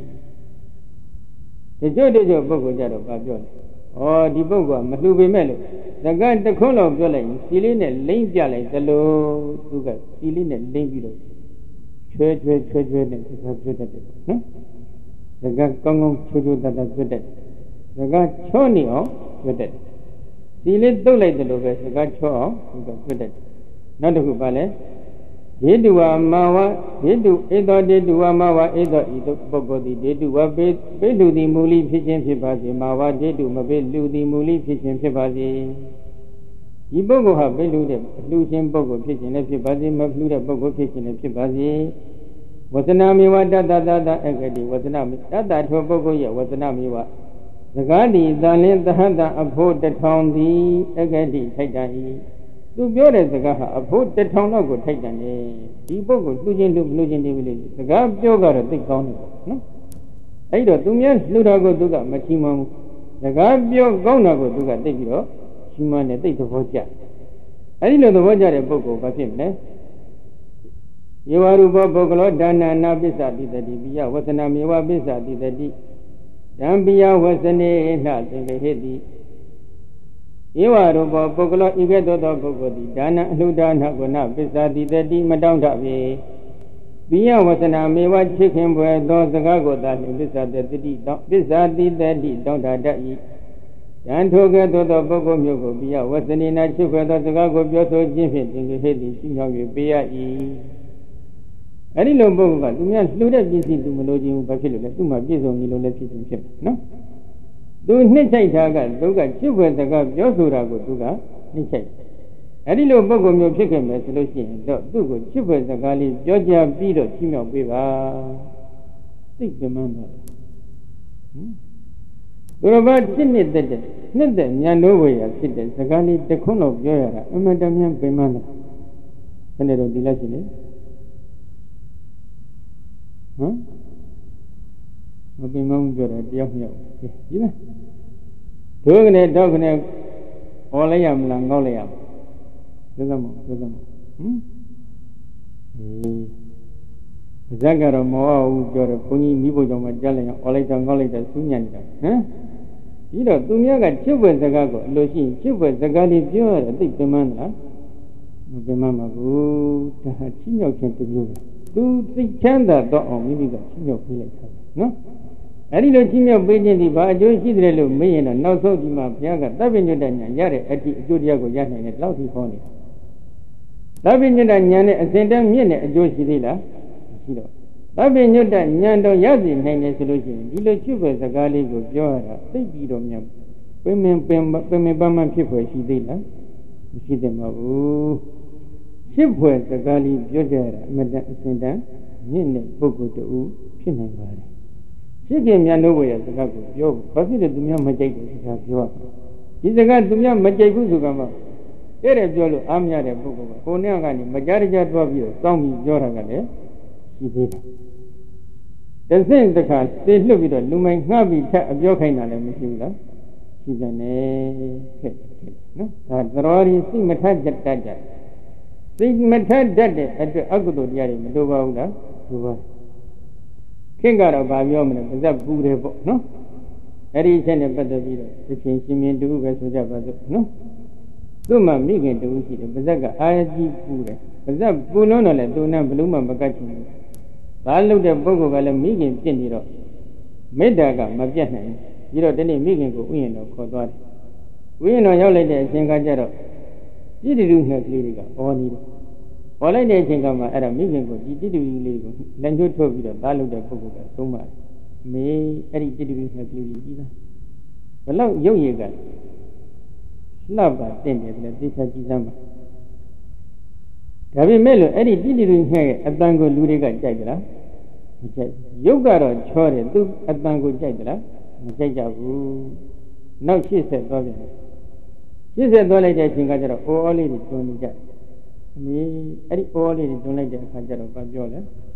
တချို့တချို့ပုဂ္ဂိုလ်ကြတော့ဘာပြောလဲဩဒီပုဂ္ဂိုလ်ကမလှူပေမဲ့လို့စကားတခွန်းလောက်ပြောလိုက်ရင်စီလေးနဲ့လိမ့်ပြလိုက်သလိုသူကစီလေးနဲ့လိမ့်ပြီးတော့ချွဲချွဲချွဲချွဲနဲ့စကားပြောတတ်တယ်နော်စကားကောင်းကောင်းချွဲချွဲတတ်တတ်ပြောတတ်စကားချောနေအောင်ပြောတတ်စီလေးတုတ်လိုက်တယ်လို့ပဲစကားချောအောင်သူကပြောတတ်နောက်တစ်ခုပါလဲဒေတုဝါမာဝဒေတုဧသောဒေတုဝါမာဝဧသောဤသို့ပုဂ္ဂိုလ်သည်ဒေတုဝါပေပေလူသည်မူလိဖြစ်ခြင်းဖြစ်ပါစေမာဝဒေတုမပေလူသည်မူလိဖြစ်ခြင်းဖြစ်ပါစေဒီပုဂ္ဂိုလ်ဟာပေလူတဲ့လူချင်းပုဂ္ဂိုလ်ဖြစ်ခြင်းလည်းဖြစ်ပါစေမလူတဲ့ပုဂ္ဂိုလ်ဖြစ်ခြင်းလည်းဖြစ်ပါစေဝဇနာမေဝတတတတအကတိဝဇနာမေတတထိုပုဂ္ဂိုလ်ရဲ့ဝဇနာမေဝစကားဒီသံလင်းသဟတအဖို့တထောင်သည်အကတိထိုက်တန်၏သူပြောတဲ့စကားဟာအဖို့တထောင်လောက်ကိုထိုက်တန်တယ်ဒီပုဂ္ဂိုလ်လှူခြင်းလှူမလှူခြင်းဒီလိုစကားပြောကတော့သိကောင်းတယ်ပေါ့နော်အဲ့တော့သူများလှူတာကိုသူကမချီးမွမ်းဘူးစကားပြောကောင်းတာကိုသူကသိပြီးတော့ချီးမွမ်းတယ်သိသဘောကျအဲ့ဒီလိုသဘောကျတဲ့ပုဂ္ဂိုလ်ဘာဖြစ်မလဲယေဝရူပပုဂ္ဂလောဒါနနာပစ္စတိတတိပိယဝသနာမေဝပစ္စတိတတိဓမ္ပိယဝဇနေနှသင်္ကေဟိတိဧဝရူပပုဂ္ဂလောဤကဲ့သို့သောပုဂ္ဂိုလ်သည်ဒါနအလှဒါနကုဏပစ္စတိတတိမတောင်းတပေပိယဝသနာမေဝချစ်ခင်ဘွယ်သောစကားကိုသာလျှင်ပစ္စတတိတောင်းပစ္စတိတတိတောင်းတတတ်၏တန်ထိုကဲ့သို့သောပုဂ္ဂိုလ်မျိုးကိုပိယဝဇနေနာချစ်ဖွယ်သောစကားကိုပြောဆိုခြင်းဖြင့်သင်္ကေဟိတိရှိမြောက်၍ပေးရ၏အဲ့ဒီလိုပုဂ္ဂိုလ်ကသူများလှူတဲ့ပစ္စည်းသူမလိုချင်ဘူးဘာဖြစ်လို့လဲသူ့မှာပြည့်စုံနေလို့လည်းဖြစ်ခြင်းဖြစ်မယ်နော်သူနှိမ့်ချိုက်တာကသူကချစ်ဖွယ်စကားပြောဆိုတာကိုသူကနှိမ့်ချိုက်အဲ့ဒီလိုပုဂ္ဂိုလ်မျိုးဖြစ်ခဲ့မယ်ဆိုလို့ရှိရင်တော့သူ့ကိုချစ်ဖွယ်စကားလေးပြောကြပြီးတော့ချီးမြှောက်ပေးပါသိပြမှန်းတော့ဟင်ဘုရားဘာတစ်နှစ်သက်တဲ့နှစ်သက်ညံလို့ဝေရဖြစ်တဲ့စကားလေးတစ်ခုတော့ပြောရတာအမှန်တမ်းပြမှန်းတယ်ဘယ်နဲ့တော့ဒီလိုက်ရှိလေဟမ်မပြမအောင်ပြောတာတယောက်မြောက်ဒီလားဒုကနေတော့ကနေဟောလိုက်ရမလားငေါ့လိုက်ရမလားပြောသမောပြောသမောဟမ်အေးဇက်ကတော့မောအောင်ပြောတယ်ဘုန်းကြီးမိဖို့ကြောင့်မကြားလိုက်အောင်ဟောလိုက်တော့ငေါ့လိုက်တော့စူးညံ့နေတာဟမ်ပြီးတော့သူများကချစ်ဖွယ်စကားကိုအလိုရှိရင်ချစ်ဖွယ်စကားလေးပြောရတဲ့အသိပြမန်းလားမပြမန်းပါဘူးဒါဟာချင်းမြောက်ခြင်းတစ်မျိုးပဲသူသိချမ်းသာတော့အောင်မိမိကချင်းမြောက်ပေးလိုက်တာနော်အဲ့ဒီလိုချင်းမြောက်ပေးခြင်းဒီဘာအကျိုးရှိတယ်လို့မေးရင်တော့နောက်ဆုံးဒီမှာဘုရားကသဗ္ဗညုတ္တဉာဏ်ရတဲ့အတိအကျိုးတရားကိုရနိုင်တဲ့လောက်ထိဟောနေတာသဗ္ဗညုတ္တဉာဏ်နဲ့အစဉ်တည်းမြင့်တဲ့အကျိုးရှိသေးလားမရှိတော့သဗ္ဗညုတ္တဉာဏ်တော့ရစီနိုင်တယ်ဆိုလို့ရှိရင်ဒီလိုချစ်ဖွယ်စကားလေးကိုပြောရတာသိပြီးတော့မြန်ပင်ပင်ပင်ပင်ပင်ပန်းပန်းဖြစ်ဖွယ်ရှိသေးလားမရှိသင့်ပါဘူးချစ်ဖွယ်စကားလေးပြောကြရတာအမတန်အစဉ်တည်းမြင့်တဲ့ပုဂ္ဂိုလ်တူဖြစ်နိုင်ပါတယ်ရှိခင်မြန်လို့ဝေရစကားကိုပြောဘာဖြစ်လို့သူများမကြိုက်တဲ့စကားပြောရဒီစကားသူများမကြိုက်ဘူးဆိုကမှအဲ့ဒါပြောလို့အားမရတဲ့ပုဂ္ဂိုလ်ကကိုယ်နဲ့ကနေမကြားကြသွားပြီးတော့စောင်းပြီးပြောတာကလည်းရှိသေးတယ်တဆင့်တစ်ခါသိလွတ်ပြီးတော့လူမိုင်ငှပြီးထပ်အပြောခိုင်းတာလည်းမရှိဘူးလားရှိကြတယ်ခဲ့နော်ဒါသရော်ရီစိတ်မထတတ်တတ်ကြစိတ်မထတတ်တဲ့အတွက်အကုသိုလ်တရားတွေမလိုပါဘူးလားလိုပါခင်ကတော့ဗာပြောမလဲပါဇက်ပူတယ်ပေါ့နော်အဲ့ဒီအချက်နဲ့ပတ်သက်ပြီးတော့သိချင်းရှင်မြင်တူပဲဆိုကြပါစို့နော်သူ့မှာမိခင်တူရှိတယ်ပါဇက်ကအာရကြီးပူတယ်ပါဇက်ပူလုံးတော့လေသူနဲ့ဘလို့မှမကတ်ချင်ဘူးဘာလို့တဲ့ပုဂ္ဂိုလ်ကလည်းမိခင်ပြင့်နေတော့မေတ္တာကမပြတ်နိုင်ဘူးပြီးတော့ဒီနေ့မိခင်ကိုဥယျာဉ်တော်ခေါ်သွားတယ်ဥယျာဉ်တော်ရောက်လိုက်တဲ့အချိန်ကကျတော့တိတိတုနဲ့ကလေးတွေကအော်နေတယ်ဟောလိုက်တဲ့အချိန်ကမှအဲ့ဒါမိခင်ကိုဒီတိတိတုလေးကိုလက်ညှိုးထုတ်ပြီးတော့သားလုပ်တဲ့ပုဂ္ဂိုလ်ကသုံးပါတယ်မေအဲ့ဒီတိတိတုနဲ့ကလေးကြီးကြီးသားဘလောက်ရုပ်ရည်ကလှပတင့်တယ်လည်းသိချကြည့်စမ်းပါဒါပေမဲ့လို့အဲ့ဒီတိတိတုနဲ့အတန်ကိုလူတွေကကြိုက်ကြလားမကြိုက်ရုပ်ကတော့ချောတယ်သူအတန်ကိုကြိုက်ကြလားမကြိုက်ကြဘူးနောက်ရှေ့ဆက်သွားပြန်ရှေ့ဆက်သွားလိုက်တဲ့အချိန်ကကျတော့အော်အော်လေးတွေတွန်းနေကြတယ်အမေအဲ့ဒီအော်လေးတွေတွန်းလိုက်တဲ့အခါကျတော့ဘာပြောလဲ